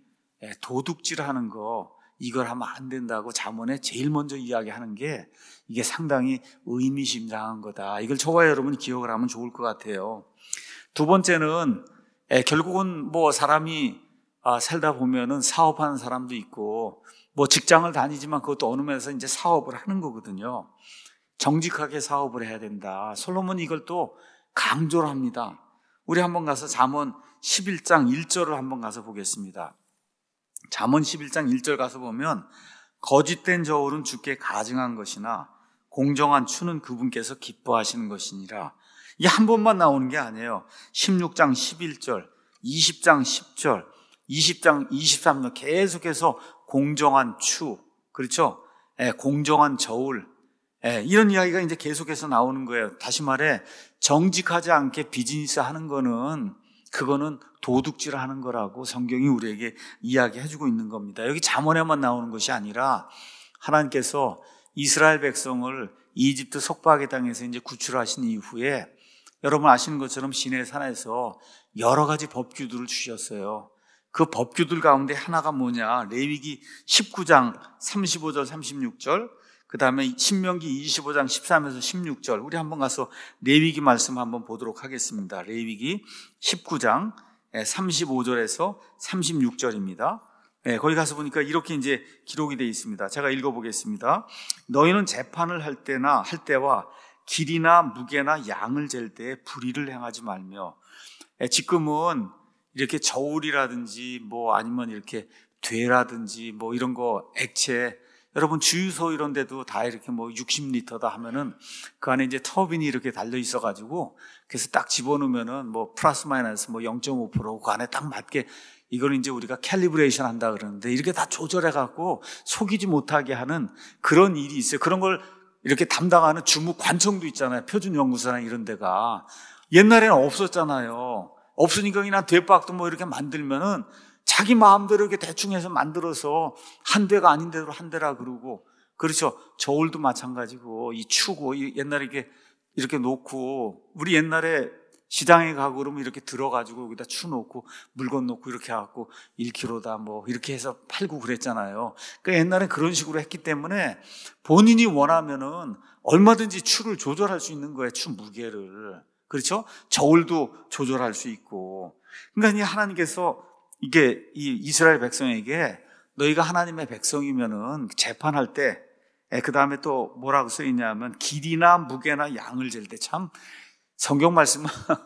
도둑질하는 거 이걸 하면 안 된다고 잠언에 제일 먼저 이야기하는 게 이게 상당히 의미심장한 거다. 이걸 저와 여러분이 기억을 하면 좋을 것 같아요. 두 번째는 결국은 뭐 사람이 아, 살다 보면은 사업하는 사람도 있고, 뭐 직장을 다니지만 그것도 어느 면에서 이제 사업을 하는 거거든요. 정직하게 사업을 해야 된다. 솔로몬이 이걸 또 강조를 합니다. 우리 한번 가서 잠언 십일 장 일 절을 한번 가서 보겠습니다. 잠언 십일 장 일 절 가서 보면 거짓된 저울은 주께 가증한 것이나 공정한 추는 그분께서 기뻐하시는 것이니라. 이게 한 번만 나오는 게 아니에요. 십육 장 십일 절, 이십 장 십 절, 이십 장 이십삼 절 계속해서 공정한 추, 그렇죠? 예, 공정한 저울, 예, 이런 이야기가 이제 계속해서 나오는 거예요. 다시 말해 정직하지 않게 비즈니스 하는 거는 그거는 도둑질 하는 거라고 성경이 우리에게 이야기해주고 있는 겁니다. 여기 잠언에만 나오는 것이 아니라 하나님께서 이스라엘 백성을 이집트 속박의 땅에서 이제 구출하신 이후에 여러분 아시는 것처럼 시내 산에서 여러 가지 법규들을 주셨어요. 그 법규들 가운데 하나가 뭐냐? 레위기 십구 장 삼십오 절 삼십육 절, 그 다음에 신명기 이십오 장 십삼에서 십육 절, 우리 한번 가서 레위기 말씀 한번 보도록 하겠습니다. 레위기 십구 장 삼십오 절에서 삼십육 절입니다. 네, 거기 가서 보니까 이렇게 이제 기록이 되어 있습니다. 제가 읽어보겠습니다. 너희는 재판을 할 때나 할 때와 길이나 무게나 양을 잴 때에 불의를 행하지 말며, 네, 지금은 이렇게 저울이라든지 뭐 아니면 이렇게 되라든지 뭐 이런 거 액체, 여러분 주유소 이런 데도 다 이렇게 뭐 육십 리터다 하면은 그 안에 이제 터빈이 이렇게 달려 있어 가지고 그래서 딱 집어넣으면은 뭐 플러스 마이너스 뭐 영 점 오 퍼센트 그 안에 딱 맞게, 이거는 이제 우리가 캘리브레이션 한다 그러는데 이렇게 다 조절해 갖고 속이지 못하게 하는 그런 일이 있어요. 그런 걸 이렇게 담당하는 주무 관청도 있잖아요. 표준 연구소나 이런 데가. 옛날에는 없었잖아요. 없으니까 그냥 대박도 뭐 이렇게 만들면은 자기 마음대로 이렇게 대충 해서 만들어서 한 대가 아닌 대로 한 대라 그러고, 그렇죠. 저울도 마찬가지고, 이 추고, 옛날에 이렇게, 이렇게 놓고, 우리 옛날에 시장에 가고 그러면 이렇게 들어가지고 여기다 추 놓고, 물건 놓고 이렇게 해갖고 일 킬로그램다 뭐 이렇게 해서 팔고 그랬잖아요. 그러니까 옛날에 그런 식으로 했기 때문에 본인이 원하면은 얼마든지 추를 조절할 수 있는 거예요. 추 무게를. 그렇죠? 저울도 조절할 수 있고. 그러니까 하나님께서 이게 이 이스라엘 백성에게 너희가 하나님의 백성이면은 재판할 때, 그 다음에 또 뭐라고 써 있냐면 길이나 무게나 양을 잴 때, 참 성경 말씀은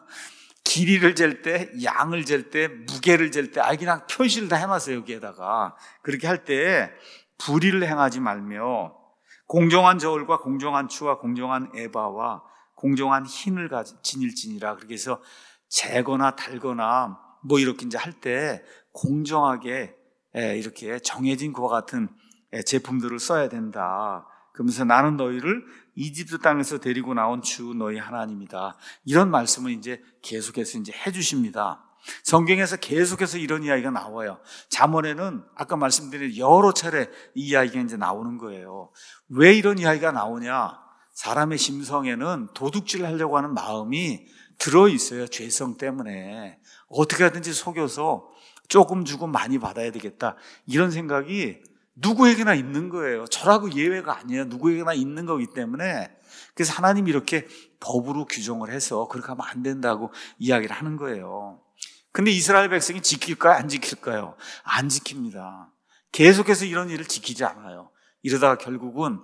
길이를 잴 때, 양을 잴 때, 무게를 잴 때, 아예 그냥 표시를 다 해놨어요. 여기에다가. 그렇게 할 때 불의를 행하지 말며 공정한 저울과 공정한 추와 공정한 에바와 공정한 흰을 지닐지니라. 그렇게 해서 재거나 달거나 뭐 이렇게 이제 할 때 공정하게 이렇게 정해진 그와 같은 제품들을 써야 된다. 그러면서 나는 너희를 이집트 땅에서 데리고 나온 주 너희 하나님이다. 이런 말씀을 이제 계속해서 이제 해주십니다. 성경에서 계속해서 이런 이야기가 나와요. 잠언에는 아까 말씀드린 여러 차례 이 이야기가 이제 나오는 거예요. 왜 이런 이야기가 나오냐? 사람의 심성에는 도둑질 하려고 하는 마음이 들어있어요. 죄성 때문에. 어떻게 하든지 속여서 조금 주고 많이 받아야 되겠다, 이런 생각이 누구에게나 있는 거예요. 저라고 예외가 아니에요. 누구에게나 있는 거기 때문에. 그래서 하나님이 이렇게 법으로 규정을 해서 그렇게 하면 안 된다고 이야기를 하는 거예요. 근데 이스라엘 백성이 지킬까요? 안 지킬까요? 안 지킵니다. 계속해서 이런 일을 지키지 않아요. 이러다가 결국은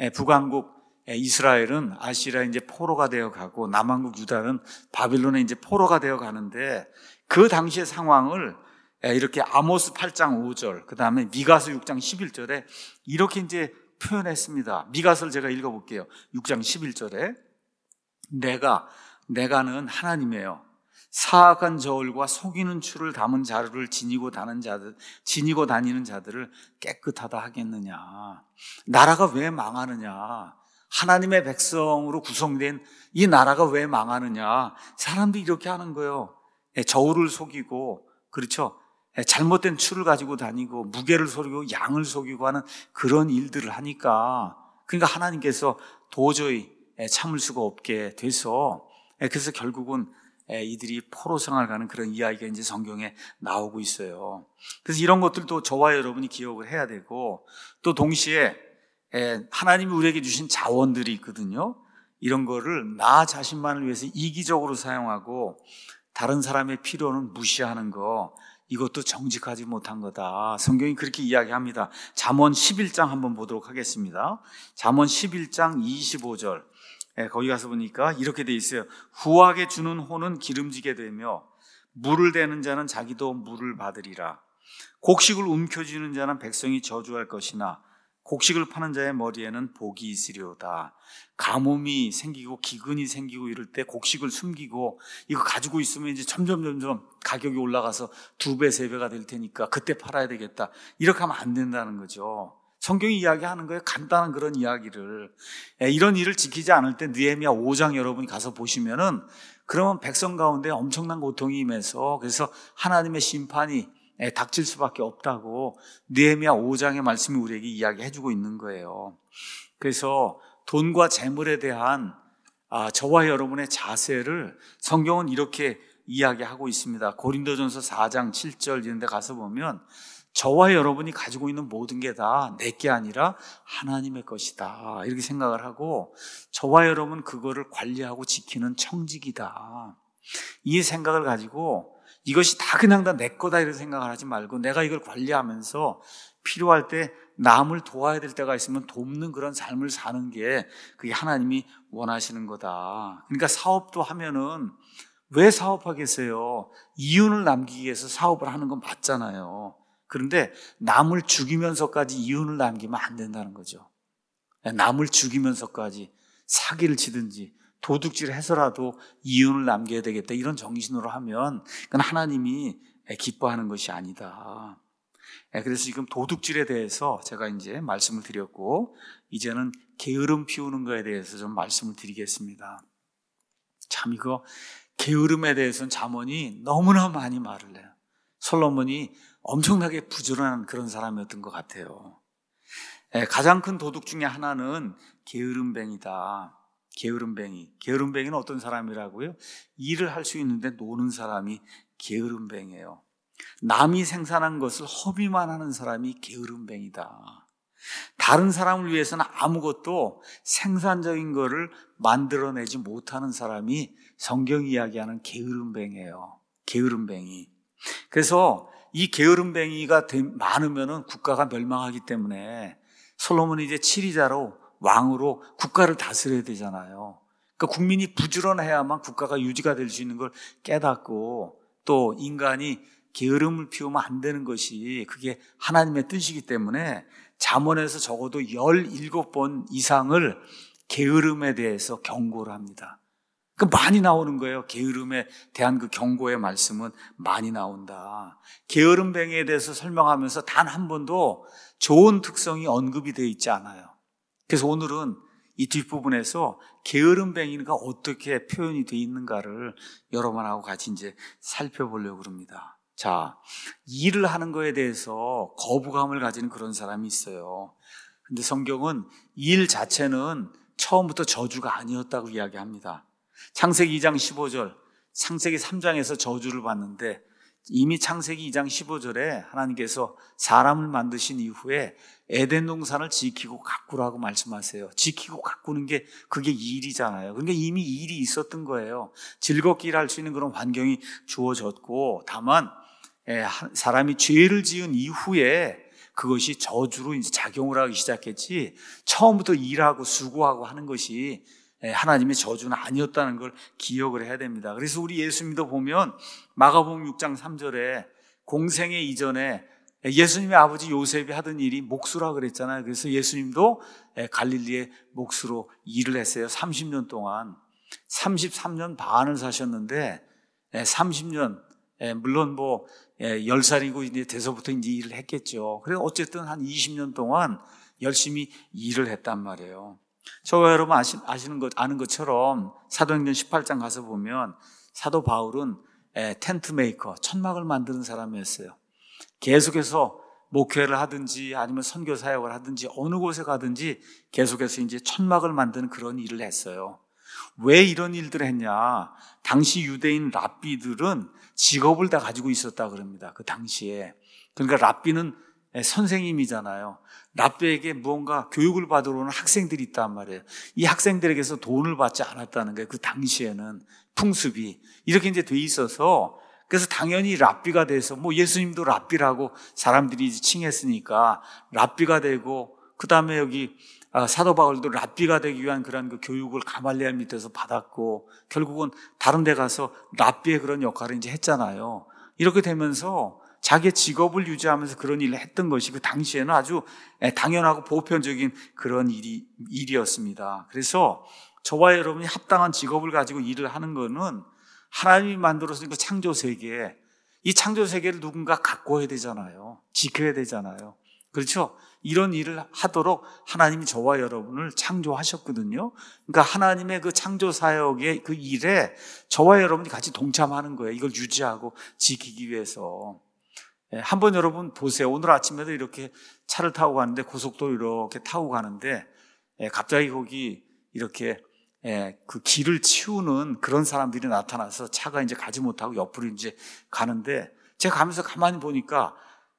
북왕국 이스라엘은 아시리아 이제 포로가 되어 가고 남왕국 유다는 바빌론에 이제 포로가 되어 가는데, 그 당시의 상황을 이렇게 아모스 팔 장 오 절, 그 다음에 미가서 육 장 십일 절에 이렇게 이제 표현했습니다. 미가서를 제가 읽어볼게요. 육 장 십일 절에 내가, 내가는 하나님이에요. 사악한 저울과 속이는 추를 담은 자루를 지니고 다니는 자들, 지니고 다니는 자들을 깨끗하다 하겠느냐. 나라가 왜 망하느냐. 하나님의 백성으로 구성된 이 나라가 왜 망하느냐. 사람들이 이렇게 하는 거예요. 저울을 속이고, 그렇죠, 잘못된 추를 가지고 다니고 무게를 속이고 양을 속이고 하는 그런 일들을 하니까, 그러니까 하나님께서 도저히 참을 수가 없게 돼서, 그래서 결국은 이들이 포로 생활 가는 그런 이야기가 이제 성경에 나오고 있어요. 그래서 이런 것들도 저와 여러분이 기억을 해야 되고, 또 동시에 하나님이 우리에게 주신 자원들이 있거든요. 이런 거를 나 자신만을 위해서 이기적으로 사용하고 다른 사람의 필요는 무시하는 거, 이것도 정직하지 못한 거다. 성경이 그렇게 이야기합니다. 잠언 십일 장 한번 보도록 하겠습니다. 잠언 십일 장 이십오 절. 예, 거기 가서 보니까 이렇게 돼 있어요. 후하게 주는 호는 기름지게 되며 물을 대는 자는 자기도 물을 받으리라. 곡식을 움켜쥐는 자는 백성이 저주할 것이나 곡식을 파는 자의 머리에는 복이 있으리로다. 가뭄이 생기고 기근이 생기고 이럴 때 곡식을 숨기고 이거 가지고 있으면 이제 점점 점점 가격이 올라가서 두 배, 세 배가 될 테니까 그때 팔아야 되겠다. 이렇게 하면 안 된다는 거죠. 성경이 이야기하는 거예요. 간단한 그런 이야기를. 이런 일을 지키지 않을 때 느헤미야 오 장 여러분이 가서 보시면은 그러면 백성 가운데 엄청난 고통이 임해서 그래서 하나님의 심판이 닥칠 수밖에 없다고 느헤미야 오 장의 말씀이 우리에게 이야기해주고 있는 거예요. 그래서 돈과 재물에 대한 아, 저와 여러분의 자세를 성경은 이렇게 이야기하고 있습니다. 고린도전서 사 장 칠 절 이런 데 가서 보면 저와 여러분이 가지고 있는 모든 게 다 내 게 아니라 하나님의 것이다 이렇게 생각을 하고 저와 여러분 그거를 관리하고 지키는 청직이다 이 생각을 가지고 이것이 다 그냥 다 내 거다 이런 생각을 하지 말고 내가 이걸 관리하면서 필요할 때 남을 도와야 될 때가 있으면 돕는 그런 삶을 사는 게 그게 하나님이 원하시는 거다. 그러니까 사업도 하면은 왜 사업하겠어요? 이윤을 남기기 위해서 사업을 하는 건 맞잖아요. 그런데 남을 죽이면서까지 이윤을 남기면 안 된다는 거죠. 남을 죽이면서까지 사기를 치든지 도둑질 해서라도 이윤을 남겨야 되겠다 이런 정신으로 하면 그건 하나님이 기뻐하는 것이 아니다. 그래서 지금 도둑질에 대해서 제가 이제 말씀을 드렸고 이제는 게으름 피우는 거에 대해서 좀 말씀을 드리겠습니다. 참 이거 게으름에 대해서는 잠언이 너무나 많이 말을 해요. 솔로몬이 엄청나게 부지런한 그런 사람이었던 것 같아요. 가장 큰 도둑 중에 하나는 게으름뱅이다. 게으름뱅이. 게으름뱅이는 어떤 사람이라고요? 일을 할 수 있는데 노는 사람이 게으름뱅이에요. 남이 생산한 것을 허비만 하는 사람이 게으름뱅이다. 다른 사람을 위해서는 아무것도 생산적인 것을 만들어내지 못하는 사람이 성경이 이야기하는 게으름뱅이에요. 게으름뱅이. 그래서 이 게으름뱅이가 많으면 국가가 멸망하기 때문에 솔로몬이 이제 치리자로 왕으로 국가를 다스려야 되잖아요. 그러니까 국민이 부지런해야만 국가가 유지가 될 수 있는 걸 깨닫고 또 인간이 게으름을 피우면 안 되는 것이 그게 하나님의 뜻이기 때문에 잠언에서 적어도 열일곱 번 이상을 게으름에 대해서 경고를 합니다. 그 많이 나오는 거예요. 게으름에 대한 그 경고의 말씀은 많이 나온다. 게으름뱅이에 대해서 설명하면서 단 한 번도 좋은 특성이 언급이 되어 있지 않아요. 그래서 오늘은 이 뒷부분에서 게으름뱅이가 어떻게 표현이 되어 있는가를 여러분하고 같이 이제 살펴보려고 합니다. 자, 일을 하는 거에 대해서 거부감을 가지는 그런 사람이 있어요. 근데 성경은 일 자체는 처음부터 저주가 아니었다고 이야기합니다. 창세기 이 장 십오 절, 창세기 삼 장에서 저주를 받는데 이미 창세기 이 장 십오 절에 하나님께서 사람을 만드신 이후에 에덴 동산을 지키고 가꾸라고 말씀하세요. 지키고 가꾸는 게 그게 일이잖아요. 그러니까 이미 일이 있었던 거예요. 즐겁게 일할 수 있는 그런 환경이 주어졌고 다만 사람이 죄를 지은 이후에 그것이 저주로 이제 작용을 하기 시작했지 처음부터 일하고 수고하고 하는 것이 하나님의 저주는 아니었다는 걸 기억을 해야 됩니다. 그래서 우리 예수님도 보면 마가복음 육 장 삼 절에 공생애 이전에 예수님의 아버지 요셉이 하던 일이 목수라 그랬잖아요. 그래서 예수님도 갈릴리의 목수로 일을 했어요. 삼십 년 동안 삼십삼 년 반을 사셨는데 삼십 년 물론 뭐 열 살이고 이제 돼서부터 이제 일을 했겠죠. 그래서 어쨌든 한 이십 년 동안 열심히 일을 했단 말이에요. 저와 여러분 아시, 아시는 것, 아는 것처럼 사도행전 십팔 장 가서 보면 사도 바울은 텐트 메이커, 천막을 만드는 사람이었어요. 계속해서 목회를 하든지 아니면 선교 사역을 하든지 어느 곳에 가든지 계속해서 이제 천막을 만드는 그런 일을 했어요. 왜 이런 일들을 했냐? 당시 유대인 랍비들은 직업을 다 가지고 있었다 그럽니다. 그 당시에. 그러니까 랍비는 선생님이잖아요. 랍비에게 무언가 교육을 받으러 오는 학생들이 있단 말이에요. 이 학생들에게서 돈을 받지 않았다는 거예요. 그 당시에는 풍습이 이렇게 이제 돼 있어서 그래서 당연히 랍비가 돼서, 뭐 예수님도 랍비라고 사람들이 칭했으니까 랍비가 되고, 그 다음에 여기 사도 바울도 랍비가 되기 위한 그런 그 교육을 가말리엘 밑에서 받았고, 결국은 다른 데 가서 랍비의 그런 역할을 이제 했잖아요. 이렇게 되면서 자기의 직업을 유지하면서 그런 일을 했던 것이 그 당시에는 아주 당연하고 보편적인 그런 일이, 일이었습니다. 그래서 저와 여러분이 합당한 직업을 가지고 일을 하는 거는 하나님이 만들어서 그 창조 세계, 이 창조 세계를 누군가 가꿔야 되잖아요. 지켜야 되잖아요. 그렇죠? 이런 일을 하도록 하나님이 저와 여러분을 창조하셨거든요. 그러니까 하나님의 그 창조 사역의 그 일에 저와 여러분이 같이 동참하는 거예요. 이걸 유지하고 지키기 위해서. 한번 여러분 보세요. 오늘 아침에도 이렇게 차를 타고 가는데, 고속도로 이렇게 타고 가는데 갑자기 거기 이렇게 그 길을 치우는 그런 사람들이 나타나서 차가 이제 가지 못하고 옆으로 이제 가는데, 제가 가면서 가만히 보니까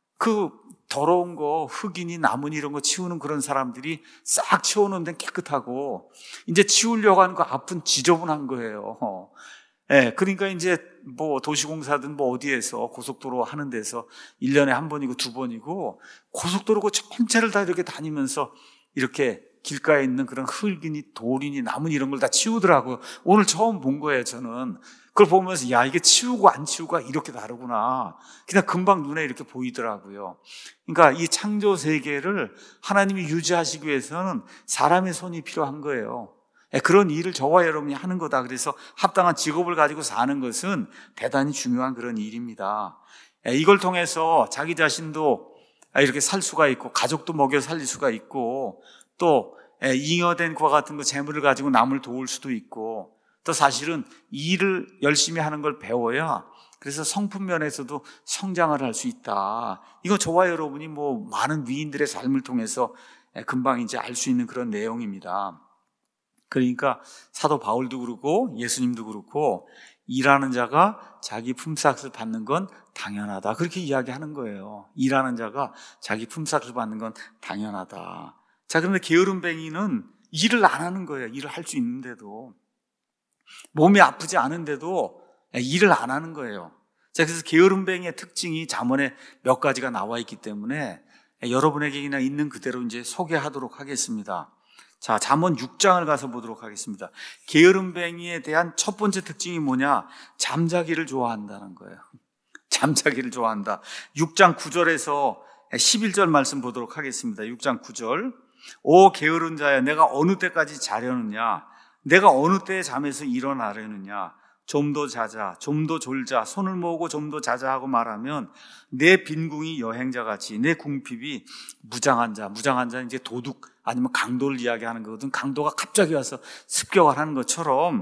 그 더러운 거, 흙이니 나무니 이런 거 치우는 그런 사람들이 싹 치워놓은 데는 깨끗하고, 이제 치우려고 하는 거 앞은 지저분한 거예요. 예, 그러니까 이제 뭐 도시공사든 뭐 어디에서 고속도로 하는 데서 일 년에 한 번이고 두 번이고 고속도로 그 전체를 다 이렇게 다니면서 이렇게 길가에 있는 그런 흙이니 돌이니 나무니 이런 걸 다 치우더라고요. 오늘 처음 본 거예요, 저는. 그걸 보면서 야, 이게 치우고 안 치우고가 이렇게 다르구나. 그냥 금방 눈에 이렇게 보이더라고요. 그러니까 이 창조 세계를 하나님이 유지하시기 위해서는 사람의 손이 필요한 거예요. 그런 일을 저와 여러분이 하는 거다. 그래서 합당한 직업을 가지고 사는 것은 대단히 중요한 그런 일입니다. 이걸 통해서 자기 자신도 이렇게 살 수가 있고, 가족도 먹여 살릴 수가 있고, 또 잉여된 그와 같은 거 재물을 가지고 남을 도울 수도 있고, 또 사실은 일을 열심히 하는 걸 배워야 그래서 성품 면에서도 성장을 할 수 있다. 이거 저와 여러분이 뭐 많은 위인들의 삶을 통해서 금방 이제 알 수 있는 그런 내용입니다. 그러니까 사도 바울도 그렇고 예수님도 그렇고 일하는 자가 자기 품삯을 받는 건 당연하다. 그렇게 이야기하는 거예요. 일하는 자가 자기 품삯을 받는 건 당연하다. 자, 그런데 게으름뱅이는 일을 안 하는 거예요. 일을 할 수 있는데도. 몸이 아프지 않은데도 일을 안 하는 거예요. 자, 그래서 게으름뱅이의 특징이 잠언에 몇 가지가 나와 있기 때문에 여러분에게 그냥 있는 그대로 이제 소개하도록 하겠습니다. 자, 잠언 육 장을 가서 보도록 하겠습니다. 게으름뱅이에 대한 첫 번째 특징이 뭐냐? 잠자기를 좋아한다는 거예요. 잠자기를 좋아한다. 육 장 구 절에서 십일 절 말씀 보도록 하겠습니다. 육 장 구 절. 오 게으른 자야, 내가 어느 때까지 자려느냐? 내가 어느 때에 잠에서 일어나려느냐? 좀 더 자자, 좀 더 졸자, 손을 모으고 좀 더 자자 하고 말하면 내 빈궁이 여행자같이, 내 궁핍이 무장한 자, 무장한 자는 이제 도둑 아니면 강도를 이야기하는 거거든. 강도가 갑자기 와서 습격을 하는 것처럼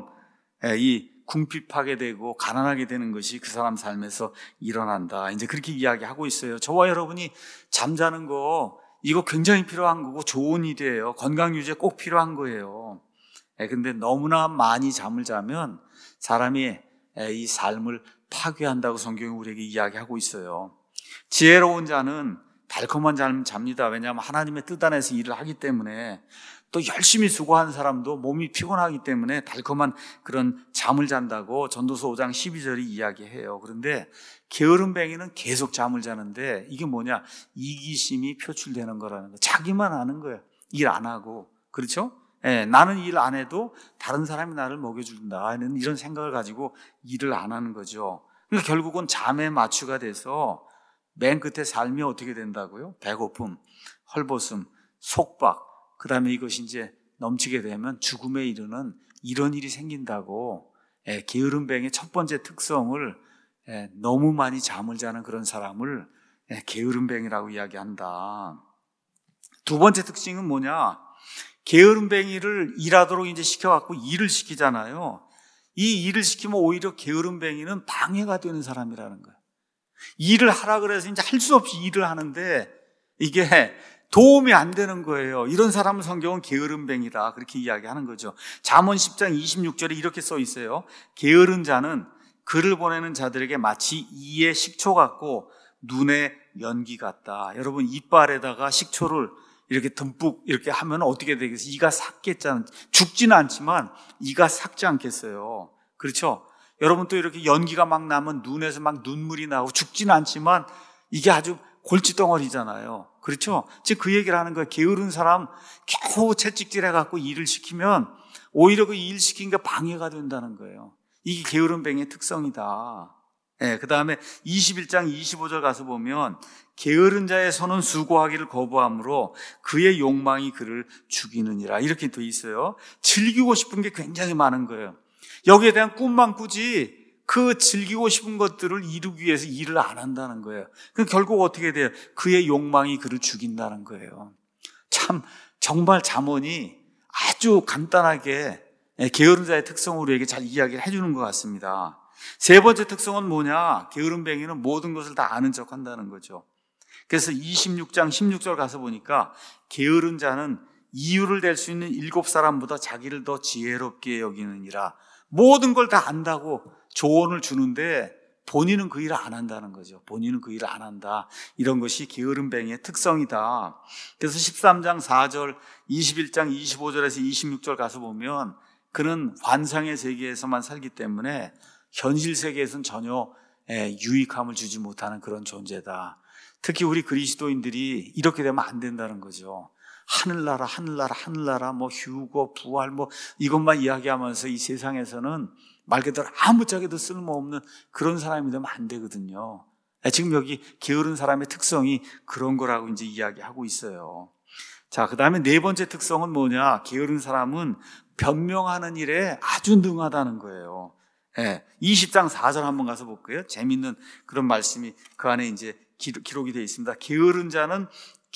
이 궁핍하게 되고 가난하게 되는 것이 그 사람 삶에서 일어난다. 이제 그렇게 이야기하고 있어요. 저와 여러분이 잠자는 거 이거 굉장히 필요한 거고 좋은 일이에요. 건강 유지에 꼭 필요한 거예요. 근데 너무나 많이 잠을 자면 사람이 이 삶을 파괴한다고 성경이 우리에게 이야기하고 있어요. 지혜로운 자는 달콤한 잠을 잡니다. 왜냐하면 하나님의 뜻 안에서 일을 하기 때문에, 또 열심히 수고한 사람도 몸이 피곤하기 때문에 달콤한 그런 잠을 잔다고 전도서 오 장 십이 절이 이야기해요. 그런데 게으름뱅이는 계속 잠을 자는데 이게 뭐냐? 이기심이 표출되는 거라는 거. 자기만 아는 거예요. 일 안 하고. 그렇죠? 예, 나는 일 안 해도 다른 사람이 나를 먹여준다 하는 이런 생각을 가지고 일을 안 하는 거죠. 그러니까 결국은 잠에 마취가 돼서 맨 끝에 삶이 어떻게 된다고요? 배고픔, 헐벗음, 속박, 그 다음에 이것이 이제 넘치게 되면 죽음에 이르는 이런 일이 생긴다고. 예, 게으름뱅이의 첫 번째 특성을 예, 너무 많이 잠을 자는 그런 사람을 예, 게으름뱅이라고 이야기한다. 두 번째 특징은 뭐냐? 게으름뱅이를 일하도록 이제 시켜갖고 일을 시키잖아요. 이 일을 시키면 오히려 게으름뱅이는 방해가 되는 사람이라는 거예요. 일을 하라 그래서 이제 할 수 없이 일을 하는데 이게 도움이 안 되는 거예요. 이런 사람을 성경은 게으름뱅이라 그렇게 이야기하는 거죠. 잠언 십 장 이십육 절에 이렇게 써 있어요. 게으른 자는 글을 보내는 자들에게 마치 이의 식초 같고 눈의 연기 같다. 여러분, 이빨에다가 식초를 이렇게 듬뿍 이렇게 하면 어떻게 되겠어요? 이가 삭겠잖아요. 죽지는 않지만 이가 삭지 않겠어요. 그렇죠? 여러분 또 이렇게 연기가 막 나면 눈에서 막 눈물이 나고 죽지는 않지만 이게 아주 골칫덩어리잖아요. 그렇죠? 즉 그 얘기를 하는 거예요. 게으른 사람 겨우 채찍질해갖고 일을 시키면 오히려 그 일 시킨 게 방해가 된다는 거예요. 이게 게으른 뱅의 특성이다. 예, 그 다음에 이십일 장 이십오 절 가서 보면 게으른 자의 손은 수고하기를 거부하므로 그의 욕망이 그를 죽이느니라 이렇게 돼 있어요. 즐기고 싶은 게 굉장히 많은 거예요. 여기에 대한 꿈만 꾸지 그 즐기고 싶은 것들을 이루기 위해서 일을 안 한다는 거예요. 그럼 결국 어떻게 돼요? 그의 욕망이 그를 죽인다는 거예요. 참 정말 잠언이 아주 간단하게 게으른 자의 특성을 우리에게 잘 이야기를 해주는 것 같습니다. 세 번째 특성은 뭐냐? 게으른 뱅이는 모든 것을 다 아는 척 한다는 거죠. 그래서 이십육 장 십육 절 가서 보니까 게으른 자는 이유를 댈 수 있는 일곱 사람보다 자기를 더 지혜롭게 여기느니라. 모든 걸 다 안다고 조언을 주는데 본인은 그 일을 안 한다는 거죠. 본인은 그 일을 안 한다. 이런 것이 게으른 뱅이의 특성이다. 그래서 십삼 장 사 절, 이십일 장 이십오 절에서 이십육 절 가서 보면 그는 환상의 세계에서만 살기 때문에 현실 세계에서는 전혀 유익함을 주지 못하는 그런 존재다. 특히 우리 그리스도인들이 이렇게 되면 안 된다는 거죠. 하늘나라, 하늘나라, 하늘나라, 뭐 휴거, 부활, 뭐 이것만 이야기하면서 이 세상에서는 말 그대로 아무짝에도 쓸모없는 그런 사람이 되면 안 되거든요. 지금 여기 게으른 사람의 특성이 그런 거라고 이제 이야기하고 있어요. 자, 그 다음에 네 번째 특성은 뭐냐? 게으른 사람은 변명하는 일에 아주 능하다는 거예요. 예, 이십 장 사 절 한번 가서 볼게요. 재밌는 그런 말씀이 그 안에 이제 기록이 되어 있습니다. 게으른 자는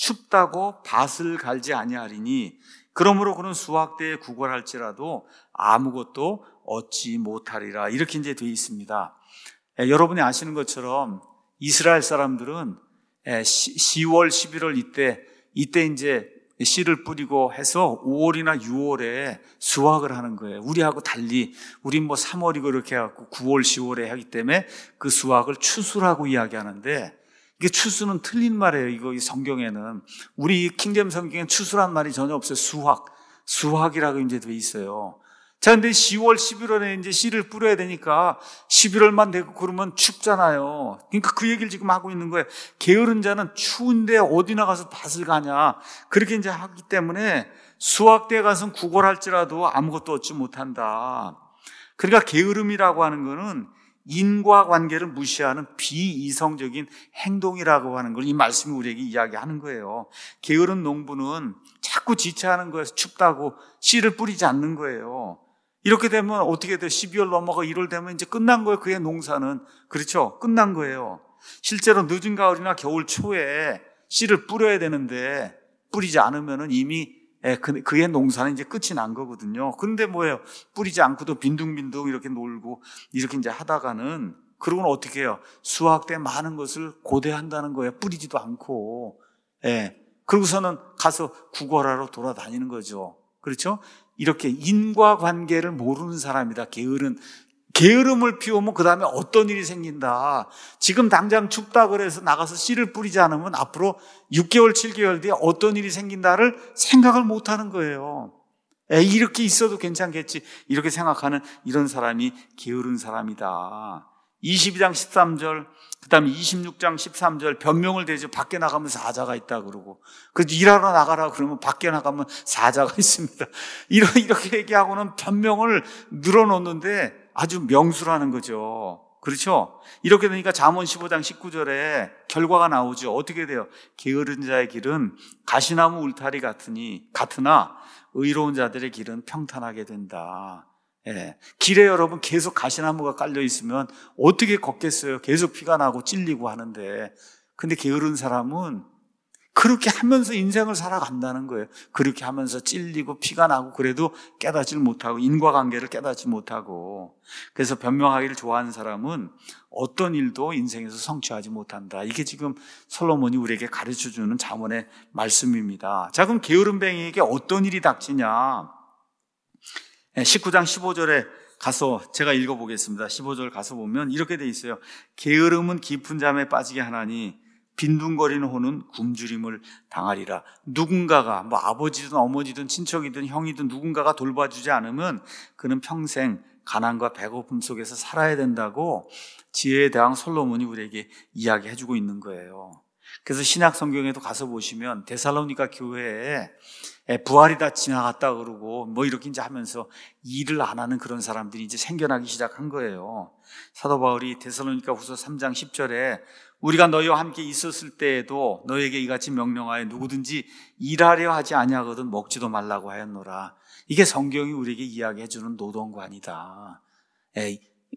춥다고 밭을 갈지 아니하리니 그러므로 그는 수확대에 구걸할지라도 아무것도 얻지 못하리라. 이렇게 이제 되어 있습니다. 예, 여러분이 아시는 것처럼 이스라엘 사람들은 예, 시월, 십일월 이때 이때 이제 씨를 뿌리고 해서 오월이나 유월에 수확을 하는 거예요. 우리하고 달리 우린 뭐 삼월이고 이렇게 해갖고 구월, 시월에 하기 때문에 그 수확을 추수라고 이야기하는데 이게 추수는 틀린 말이에요. 이거 이 성경에는 우리 킹제임 성경엔 추수란 말이 전혀 없어요. 수확, 수확이라고 이제 돼 있어요. 자, 근데 시월, 십일월에 이제 씨를 뿌려야 되니까 십일월만 되고 그러면 춥잖아요. 그러니까 그 얘기를 지금 하고 있는 거예요. 게으른 자는 추운데 어디 나가서 밭을 가냐. 그렇게 이제 하기 때문에 수확대에 가서는 구걸할지라도 아무것도 얻지 못한다. 그러니까 게으름이라고 하는 거는 인과관계를 무시하는 비이성적인 행동이라고 하는 걸 이 말씀이 우리에게 이야기하는 거예요. 게으른 농부는 자꾸 지체하는 거에서 춥다고 씨를 뿌리지 않는 거예요. 이렇게 되면 어떻게 돼요? 십이월 넘어가 일월 되면 이제 끝난 거예요. 그의 농사는. 그렇죠? 끝난 거예요. 실제로 늦은 가을이나 겨울 초에 씨를 뿌려야 되는데 뿌리지 않으면 이미 그의 농사는 이제 끝이 난 거거든요. 그런데 뭐예요? 뿌리지 않고도 빈둥빈둥 이렇게 놀고 이렇게 이제 하다가는 그러고는 어떻게 해요? 수확 때 많은 것을 고대한다는 거예요. 뿌리지도 않고. 예. 그러고서는 가서 구걸하러 돌아다니는 거죠. 그렇죠? 이렇게 인과관계를 모르는 사람이다. 게으른. 게으름을 피우면 그 다음에 어떤 일이 생긴다. 지금 당장 춥다 그래서 나가서 씨를 뿌리지 않으면 앞으로 육 개월, 칠 개월 뒤에 어떤 일이 생긴다를 생각을 못 하는 거예요. 에, 이렇게 있어도 괜찮겠지. 이렇게 생각하는 이런 사람이 게으른 사람이다. 이십이 장 십삼 절, 그 다음에 이십육 장 십삼 절 변명을 대죠. 밖에 나가면 사자가 있다 그러고. 그래서 일하러 나가라 그러면 밖에 나가면 사자가 있습니다. 이렇게 얘기하고는 변명을 늘어놓는데 아주 명수라는 거죠. 그렇죠? 이렇게 되니까 잠언 십오 장 십구 절에 결과가 나오죠. 어떻게 돼요? 게으른 자의 길은 가시나무 울타리 같으니 같으나 의로운 자들의 길은 평탄하게 된다. 예. 길에 여러분 계속 가시나무가 깔려 있으면 어떻게 걷겠어요? 계속 피가 나고 찔리고 하는데. 근데 게으른 사람은 그렇게 하면서 인생을 살아간다는 거예요. 그렇게 하면서 찔리고 피가 나고 그래도 깨닫지 못하고 인과관계를 깨닫지 못하고. 그래서 변명하기를 좋아하는 사람은 어떤 일도 인생에서 성취하지 못한다. 이게 지금 솔로몬이 우리에게 가르쳐주는 잠언의 말씀입니다. 자, 그럼 게으른 뱅이에게 어떤 일이 닥치냐? 십구 장 십오 절에 가서 제가 읽어보겠습니다. 십오 절 가서 보면 이렇게 돼 있어요. 게으름은 깊은 잠에 빠지게 하나니 빈둥거리는 호는 굶주림을 당하리라. 누군가가 뭐 아버지든 어머니든 친척이든 형이든 누군가가 돌봐주지 않으면 그는 평생 가난과 배고픔 속에서 살아야 된다고 지혜에 대한 솔로몬이 우리에게 이야기해주고 있는 거예요. 그래서 신약 성경에도 가서 보시면 데살로니가 교회에 부활이 다 지나갔다 그러고 뭐 이렇게 이제 하면서 일을 안 하는 그런 사람들이 이제 생겨나기 시작한 거예요. 사도 바울이 데살로니가 후서 삼 장 십 절에 우리가 너희와 함께 있었을 때에도 너희에게 이같이 명령하여 누구든지 일하려 하지 아니하거든 먹지도 말라고 하였노라. 이게 성경이 우리에게 이야기해 주는 노동관이다. 에이,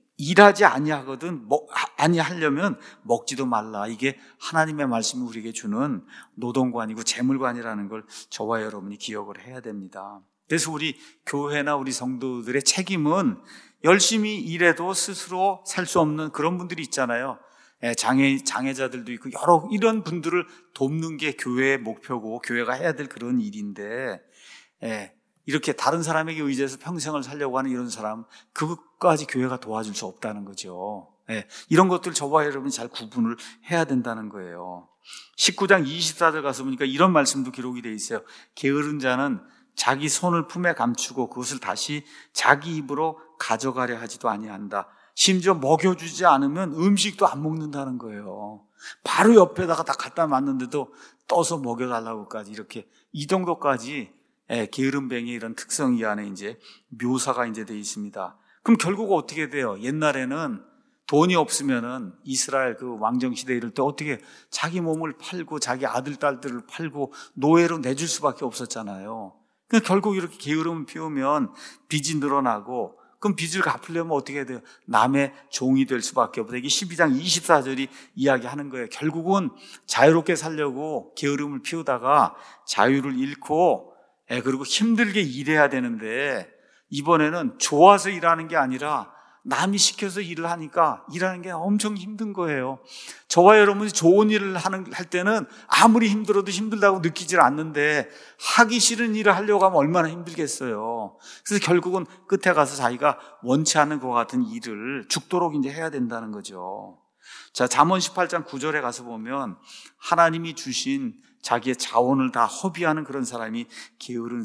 일하지 아니하거든 먹, 아니하려면 먹지도 말라. 이게 하나님의 말씀이 우리에게 주는 노동관이고 재물관이라는 걸 저와 여러분이 기억을 해야 됩니다. 그래서 우리 교회나 우리 성도들의 책임은 열심히 일해도 스스로 살 수 없는 그런 분들이 있잖아요. 장애, 장애자들도 있고 여러 이런 분들을 돕는 게 교회의 목표고 교회가 해야 될 그런 일인데, 예, 이렇게 다른 사람에게 의지해서 평생을 살려고 하는 이런 사람, 그것까지 교회가 도와줄 수 없다는 거죠. 예, 이런 것들 저와 여러분이 잘 구분을 해야 된다는 거예요. 십구 장 이십사 절 가서 보니까 이런 말씀도 기록이 되어 있어요. 게으른 자는 자기 손을 품에 감추고 그것을 다시 자기 입으로 가져가려 하지도 아니한다. 심지어 먹여주지 않으면 음식도 안 먹는다는 거예요. 바로 옆에다가 다 갖다 놨는데도 떠서 먹여달라고까지 이렇게 이 정도까지 예, 게으름뱅이의 이런 특성이 안에 이제 묘사가 이제 되어 있습니다. 그럼 결국 어떻게 돼요? 옛날에는 돈이 없으면은 이스라엘 그 왕정 시대 이럴 때 어떻게 자기 몸을 팔고 자기 아들 딸들을 팔고 노예로 내줄 수밖에 없었잖아요. 그러니까 결국 이렇게 게으름을 피우면 빚이 늘어나고 그럼 빚을 갚으려면 어떻게 해야 돼요? 남의 종이 될 수밖에 없어요. 이게 십이 장 이십사 절이 이야기하는 거예요. 결국은 자유롭게 살려고 게으름을 피우다가 자유를 잃고 예, 그리고 힘들게 일해야 되는데 이번에는 좋아서 일하는 게 아니라 남이 시켜서 일을 하니까 일하는 게 엄청 힘든 거예요. 저와 여러분이 좋은 일을 하는, 할 때는 아무리 힘들어도 힘들다고 느끼질 않는데 하기 싫은 일을 하려고 하면 얼마나 힘들겠어요. 그래서 결국은 끝에 가서 자기가 원치 않는 것 같은 일을 죽도록 이제 해야 된다는 거죠. 자, 잠언 십팔 장 구 절에 가서 보면 하나님이 주신 자기의 자원을 다 허비하는 그런 사람이 게으른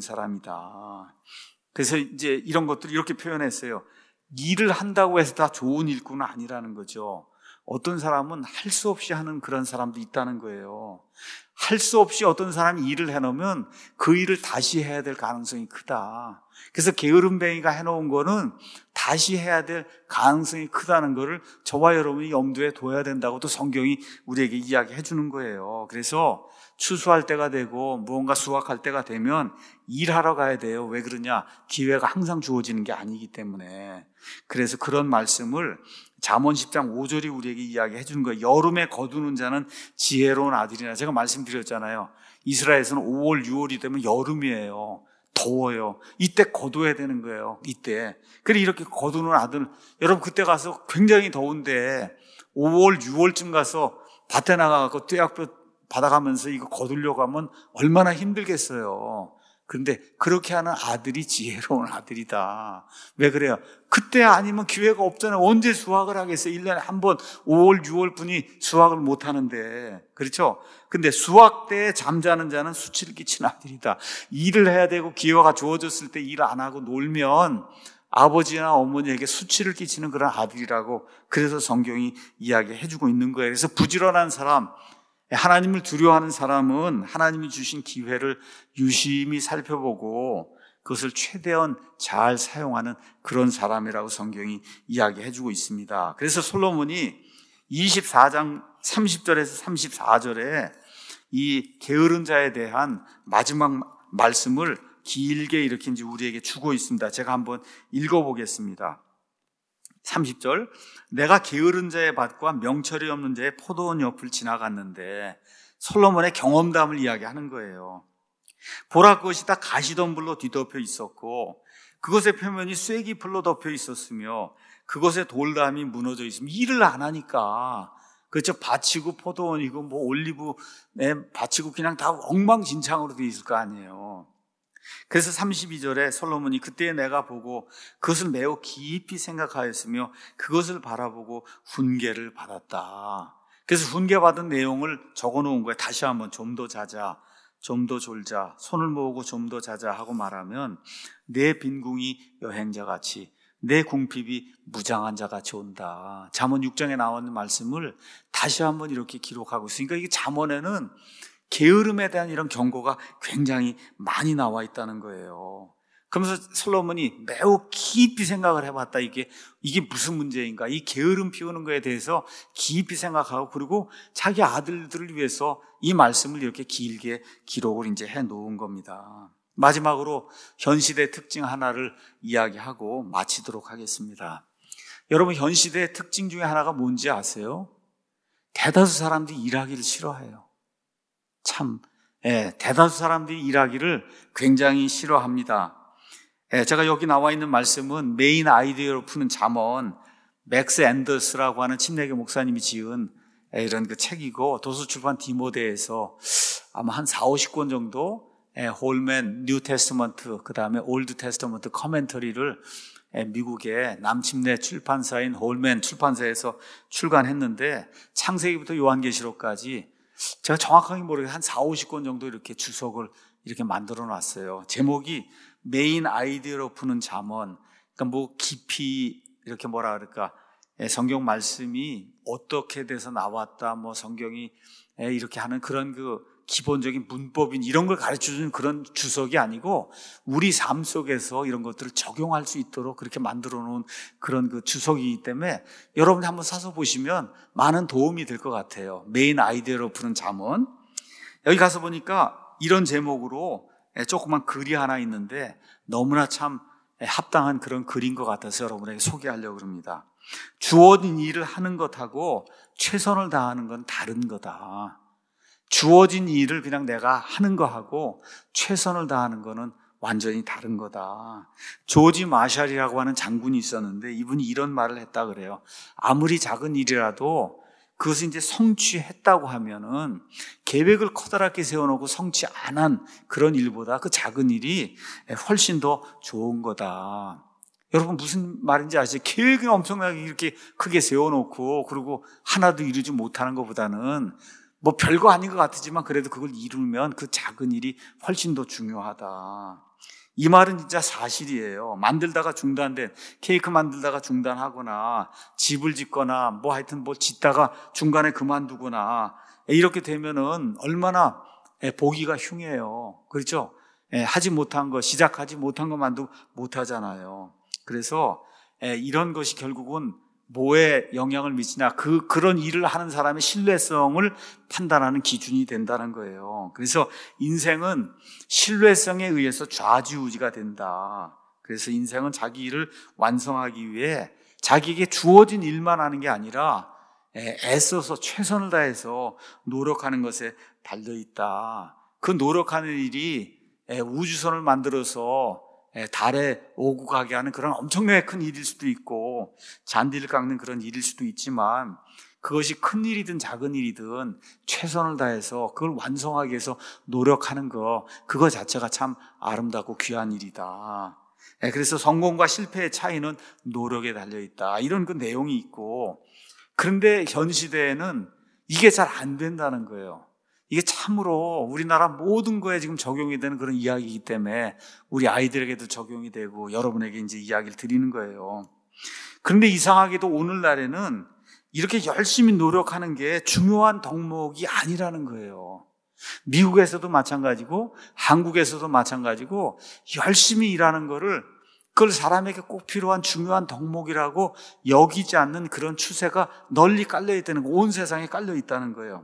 사람이다. 그래서 이제 이런 것들을 이렇게 표현했어요. 일을 한다고 해서 다 좋은 일꾼은 아니라는 거죠. 어떤 사람은 할 수 없이 하는 그런 사람도 있다는 거예요. 할 수 없이 어떤 사람이 일을 해놓으면 그 일을 다시 해야 될 가능성이 크다. 그래서 게으름뱅이가 해놓은 거는 다시 해야 될 가능성이 크다는 거를 저와 여러분이 염두에 둬야 된다고 또 성경이 우리에게 이야기해 주는 거예요. 그래서 추수할 때가 되고 무언가 수확할 때가 되면 일하러 가야 돼요. 왜 그러냐? 기회가 항상 주어지는 게 아니기 때문에. 그래서 그런 말씀을 잠언 십 장 오 절이 우리에게 이야기해 주는 거예요. 여름에 거두는 자는 지혜로운 아들이나. 제가 말씀드렸잖아요. 이스라엘에서는 오월, 유월이 되면 여름이에요. 더워요. 이때 거둬야 되는 거예요. 이때. 그래 이렇게 거두는 아들, 여러분 그때 가서 굉장히 더운데 오월, 유월쯤 가서 밭에 나가서 떼약볕 받아가면서 이거 거두려고 하면 얼마나 힘들겠어요. 그런데 그렇게 하는 아들이 지혜로운 아들이다. 왜 그래요? 그때 아니면 기회가 없잖아요. 언제 수확을 하겠어요? 일 년에 한 번 오월, 유월뿐이 수확을 못 하는데. 그렇죠? 근데 수확 때 잠자는 자는 수치를 끼치는 아들이다. 일을 해야 되고 기회가 주어졌을 때 일 안 하고 놀면 아버지나 어머니에게 수치를 끼치는 그런 아들이라고 그래서 성경이 이야기해주고 있는 거예요. 그래서 부지런한 사람, 하나님을 두려워하는 사람은 하나님이 주신 기회를 유심히 살펴보고 그것을 최대한 잘 사용하는 그런 사람이라고 성경이 이야기해주고 있습니다. 그래서 솔로몬이 이십사 장 삼십 절에서 삼십사 절에 이 게으른 자에 대한 마지막 말씀을 길게 이렇게 이제 우리에게 주고 있습니다. 제가 한번 읽어보겠습니다. 삼십 절, 내가 게으른 자의 밭과 명철이 없는 자의 포도원 옆을 지나갔는데 솔로몬의 경험담을 이야기하는 거예요. 보라, 그것이 다 가시덤불로 뒤덮여 있었고 그것의 표면이 쐐기풀로 덮여 있었으며 그것의 돌담이 무너져 있으며 일을 안 하니까 그렇죠. 밭이고 포도원이고 뭐 올리브 밭이고 그냥 다 엉망진창으로 되어 있을 거 아니에요. 그래서 삼십이 절에 솔로몬이 그때 내가 보고 그것을 매우 깊이 생각하였으며 그것을 바라보고 훈계를 받았다. 그래서 훈계받은 내용을 적어놓은 거예요. 다시 한번 좀 더 자자, 좀 더 졸자, 손을 모으고 좀 더 자자 하고 말하면 내 빈궁이 여행자같이 내 궁핍이 무장한 자같이 온다. 잠언 육 장에 나오는 말씀을 다시 한번 이렇게 기록하고 있으니까 이게 잠언에는 게으름에 대한 이런 경고가 굉장히 많이 나와 있다는 거예요. 그러면서 솔로몬이 매우 깊이 생각을 해봤다. 이게, 이게 무슨 문제인가? 이 게으름 피우는 거에 대해서 깊이 생각하고, 그리고 자기 아들들을 위해서 이 말씀을 이렇게 길게 기록을 이제 해 놓은 겁니다. 마지막으로 현 시대의 특징 하나를 이야기하고 마치도록 하겠습니다. 여러분, 현 시대의 특징 중에 하나가 뭔지 아세요? 대다수 사람들이 일하기를 싫어해요. 참, 예, 대다수 사람들이 일하기를 굉장히 싫어합니다. 예, 제가 여기 나와 있는 말씀은 메인 아이디어로 푸는 잠언, 맥스 앤더스라고 하는 침례교 목사님이 지은 이런 그 책이고, 도서출판 디모데에서 아마 한 사오십 권 정도 예, 홀맨 뉴 테스트먼트, 그 다음에 올드 테스트먼트 커멘터리를 예, 미국의 남침례 출판사인 홀맨 출판사에서 출간했는데, 창세기부터 요한계시록까지 제가 정확하게 모르겠어요. 한 사오십 권 정도 이렇게 주석을 이렇게 만들어 놨어요. 제목이 메인 아이디어로 푸는 잠언. 그러니까 뭐 깊이 이렇게 뭐라 그럴까, 성경 말씀이 어떻게 돼서 나왔다, 뭐 성경이 이렇게 하는 그런 그 기본적인 문법인 이런 걸 가르쳐주는 그런 주석이 아니고, 우리 삶 속에서 이런 것들을 적용할 수 있도록 그렇게 만들어 놓은 그런 그 주석이기 때문에 여러분이 한번 사서 보시면 많은 도움이 될 것 같아요. 메인 아이디어로 푸는 잠언. 여기 가서 보니까 이런 제목으로 조그만 글이 하나 있는데 너무나 참 합당한 그런 글인 것 같아서 여러분에게 소개하려고 합니다. 주어진 일을 하는 것하고 최선을 다하는 건 다른 거다. 주어진 일을 그냥 내가 하는 거하고 최선을 다하는 거는 완전히 다른 거다. 조지 마샬이라고 하는 장군이 있었는데 이분이 이런 말을 했다 그래요. 아무리 작은 일이라도 그것을 이제 성취했다고 하면은 계획을 커다랗게 세워놓고 성취 안 한 그런 일보다 그 작은 일이 훨씬 더 좋은 거다. 여러분 무슨 말인지 아시죠? 계획을 엄청나게 이렇게 크게 세워놓고 그리고 하나도 이루지 못하는 것보다는 뭐 별거 아닌 것 같지만 그래도 그걸 이루면 그 작은 일이 훨씬 더 중요하다. 이 말은 진짜 사실이에요. 만들다가 중단된, 케이크 만들다가 중단하거나 집을 짓거나 뭐 하여튼 뭐 짓다가 중간에 그만두거나 이렇게 되면은 얼마나 보기가 흉해요. 그렇죠? 하지 못한 거, 시작하지 못한 것만도 못하잖아요. 그래서 이런 것이 결국은 뭐에 영향을 미치냐, 그, 그런 일을 하는 사람의 신뢰성을 판단하는 기준이 된다는 거예요. 그래서 인생은 신뢰성에 의해서 좌지우지가 된다. 그래서 인생은 자기 일을 완성하기 위해 자기에게 주어진 일만 하는 게 아니라 애써서 최선을 다해서 노력하는 것에 달려있다. 그 노력하는 일이 우주선을 만들어서 달에 오고 가게 하는 그런 엄청나게 큰 일일 수도 있고 잔디를 깎는 그런 일일 수도 있지만 그것이 큰 일이든 작은 일이든 최선을 다해서 그걸 완성하기 위해서 노력하는 거, 그거 자체가 참 아름답고 귀한 일이다. 그래서 성공과 실패의 차이는 노력에 달려있다. 이런 그 내용이 있고, 그런데 현 시대에는 이게 잘 안 된다는 거예요. 이게 참으로 우리나라 모든 거에 지금 적용이 되는 그런 이야기이기 때문에 우리 아이들에게도 적용이 되고 여러분에게 이제 이야기를 드리는 거예요. 그런데 이상하게도 오늘날에는 이렇게 열심히 노력하는 게 중요한 덕목이 아니라는 거예요. 미국에서도 마찬가지고 한국에서도 마찬가지고 열심히 일하는 거를 그걸 사람에게 꼭 필요한 중요한 덕목이라고 여기지 않는 그런 추세가 널리 깔려 있다는 거, 온 세상에 깔려 있다는 거예요.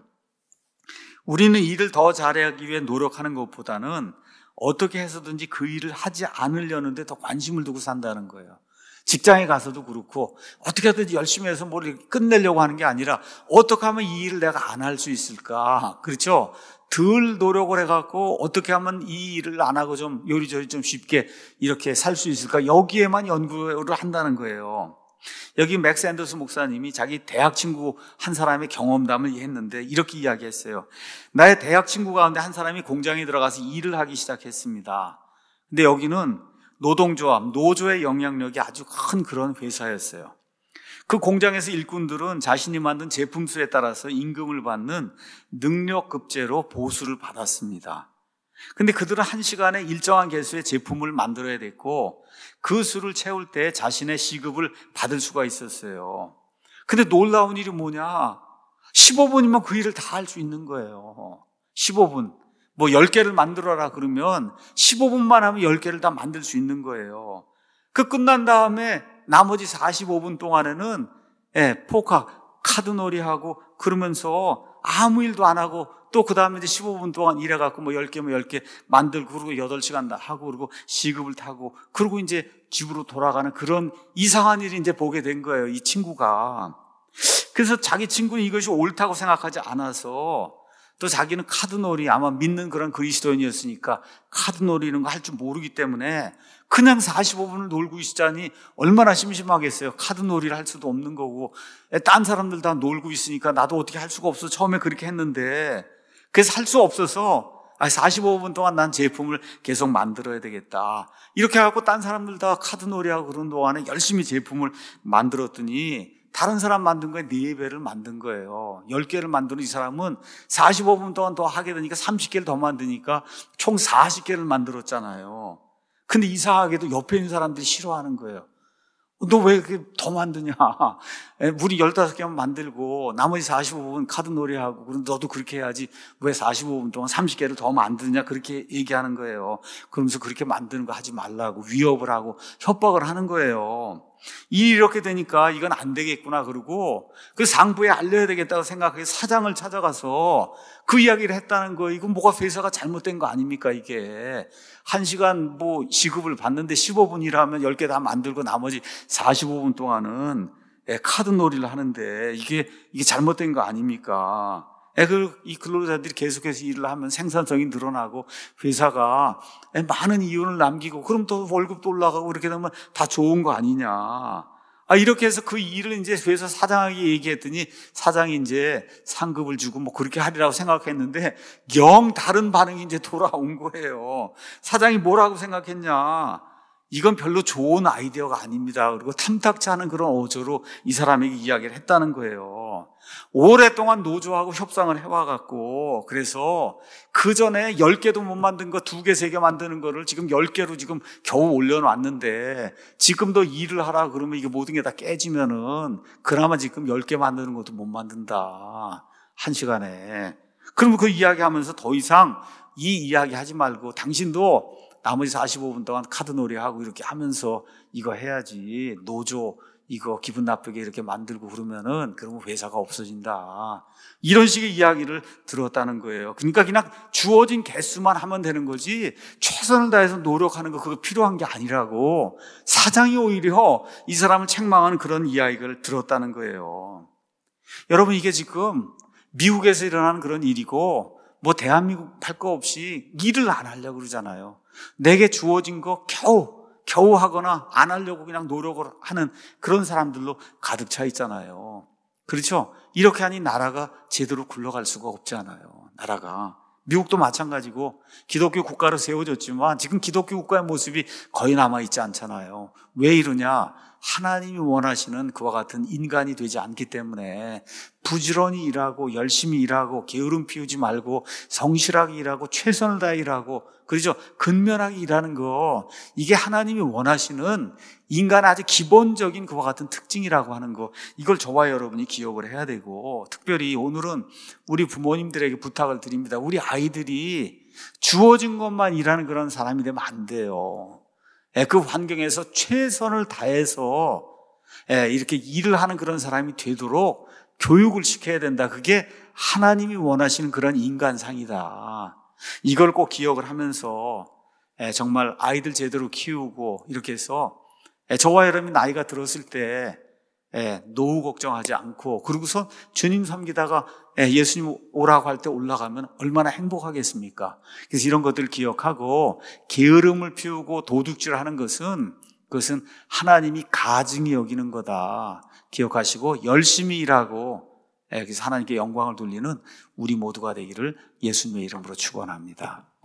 우리는 일을 더 잘하기 위해 노력하는 것보다는 어떻게 해서든지 그 일을 하지 않으려는 데 더 관심을 두고 산다는 거예요. 직장에 가서도 그렇고 어떻게 하든지 열심히 해서 뭘 끝내려고 하는 게 아니라 어떻게 하면 이 일을 내가 안 할 수 있을까? 그렇죠? 덜 노력을 해갖고 어떻게 하면 이 일을 안 하고 좀 요리조리 좀 쉽게 이렇게 살 수 있을까? 여기에만 연구를 한다는 거예요. 여기 맥스 앤더스 목사님이 자기 대학 친구 한 사람의 경험담을 했는데 이렇게 이야기했어요. 나의 대학 친구 가운데 한 사람이 공장에 들어가서 일을 하기 시작했습니다. 근데 여기는 노동조합, 노조의 영향력이 아주 큰 그런 회사였어요. 그 공장에서 일꾼들은 자신이 만든 제품 수에 따라서 임금을 받는 능력급제로 보수를 받았습니다. 근데 그들은 한 시간에 일정한 개수의 제품을 만들어야 됐고 그 수를 채울 때 자신의 시급을 받을 수가 있었어요. 근데 놀라운 일이 뭐냐? 십오 분이면 그 일을 다 할 수 있는 거예요. 십오 분. 뭐 열 개를 만들어라 그러면 십오 분만 하면 열 개를 다 만들 수 있는 거예요. 그 끝난 다음에 나머지 사십오 분 동안에는 예, 포카, 카드놀이하고 그러면서 아무 일도 안 하고 또 그 다음에 이제 십오 분 동안 일해갖고 뭐 열 개, 뭐 열 개 만들고 그러고 여덟 시간 다 하고 그러고 시급을 타고 그러고 이제 집으로 돌아가는 그런 이상한 일을 이제 보게 된 거예요, 이 친구가. 그래서 자기 친구는 이것이 옳다고 생각하지 않아서 또 자기는 카드놀이, 아마 믿는 그런 그리스도인이었으니까 카드놀이 이런 거 할 줄 모르기 때문에 그냥 사십오 분을 놀고 있자니 얼마나 심심하겠어요. 카드놀이를 할 수도 없는 거고 딴 사람들 다 놀고 있으니까 나도 어떻게 할 수가 없어. 처음에 그렇게 했는데 그래서 할 수 없어서 사십오 분 동안 난 제품을 계속 만들어야 되겠다. 이렇게 해갖고 딴 사람들 다 카드놀이하고 그런 동안에 열심히 제품을 만들었더니 다른 사람 만든 거에 네 배를 만든 거예요. 열 개를 만드는 이 사람은 사십오 분 동안 더 하게 되니까 삼십 개를 더 만드니까 총 사십 개를 만들었잖아요. 근데 이상하게도 옆에 있는 사람들이 싫어하는 거예요. 너 왜 그렇게 더 만드냐? 우리 열다섯 개만 만들고 나머지 사십오 분 카드놀이하고 그런데 너도 그렇게 해야지 왜 사십오 분 동안 삼십 개를 더 만드냐? 그렇게 얘기하는 거예요. 그러면서 그렇게 만드는 거 하지 말라고 위협을 하고 협박을 하는 거예요. 일이 이렇게 되니까 이건 안 되겠구나 그러고 그 상부에 알려야 되겠다고 생각해서 사장을 찾아가서 그 이야기를 했다는 거예요. 이건 뭐가 회사가 잘못된 거 아닙니까 이게. 한 시간 뭐 시급을 받는데 십오 분 일하면 열 개 다 만들고 나머지 사십오 분 동안은 카드놀이를 하는데 이게 이게 잘못된 거 아닙니까? 이 근로자들이 계속해서 일을 하면 생산성이 늘어나고 회사가 많은 이윤을 남기고 그럼 또 월급도 올라가고 이렇게 되면 다 좋은 거 아니냐. 아, 이렇게 해서 그 일을 이제 회사 사장에게 얘기했더니 사장이 이제 상급을 주고 뭐 그렇게 하리라고 생각했는데 영 다른 반응이 이제 돌아온 거예요. 사장이 뭐라고 생각했냐. 이건 별로 좋은 아이디어가 아닙니다. 그리고 탐탁치 않은 그런 어조로 이 사람에게 이야기를 했다는 거예요. 오랫동안 노조하고 협상을 해와갖고 그래서 그 전에 열 개도 못 만든 거 두 개, 세 개 만드는 거를 지금 열 개로 지금 겨우 올려놨는데 지금도 일을 하라 그러면 이게 모든 게 다 깨지면은 그나마 지금 열 개 만드는 것도 못 만든다. 한 시간에. 그러면 그 이야기 하면서 더 이상 이 이야기 하지 말고 당신도 나머지 사십오 분 동안 카드놀이 하고 이렇게 하면서 이거 해야지. 노조 이거 기분 나쁘게 이렇게 만들고 그러면은 그러면 회사가 없어진다. 이런 식의 이야기를 들었다는 거예요. 그러니까 그냥 주어진 개수만 하면 되는 거지 최선을 다해서 노력하는 거 그거 필요한 게 아니라고 사장이 오히려 이 사람을 책망하는 그런 이야기를 들었다는 거예요. 여러분 이게 지금 미국에서 일어나는 그런 일이고 뭐 대한민국 할 거 없이 일을 안 하려고 그러잖아요. 내게 주어진 거 겨우 겨우 하거나 안 하려고 그냥 노력을 하는 그런 사람들로 가득 차 있잖아요. 그렇죠? 이렇게 하니 나라가 제대로 굴러갈 수가 없잖아요. 나라가. 미국도 마찬가지고 기독교 국가로 세워졌지만 지금 기독교 국가의 모습이 거의 남아있지 않잖아요. 왜 이러냐? 하나님이 원하시는 그와 같은 인간이 되지 않기 때문에 부지런히 일하고 열심히 일하고 게으름 피우지 말고 성실하게 일하고 최선을 다해 일하고 그렇죠? 근면하게 일하는 거 이게 하나님이 원하시는 인간의 아주 기본적인 그와 같은 특징이라고 하는 거 이걸 저와 여러분이 기억을 해야 되고 특별히 오늘은 우리 부모님들에게 부탁을 드립니다. 우리 아이들이 주어진 것만 일하는 그런 사람이 되면 안 돼요. 그 환경에서 최선을 다해서 이렇게 일을 하는 그런 사람이 되도록 교육을 시켜야 된다. 그게 하나님이 원하시는 그런 인간상이다. 이걸 꼭 기억을 하면서 정말 아이들 제대로 키우고 이렇게 해서 저와 여러분이 나이가 들었을 때 노후 걱정하지 않고 그러고서 주님 섬기다가 예수님 오라고 할 때 올라가면 얼마나 행복하겠습니까? 그래서 이런 것들을 기억하고 게으름을 피우고 도둑질을 하는 것은 그것은 하나님이 가증히 여기는 거다 기억하시고 열심히 일하고 그래서 하나님께 영광을 돌리는 우리 모두가 되기를 예수님의 이름으로 축원합니다.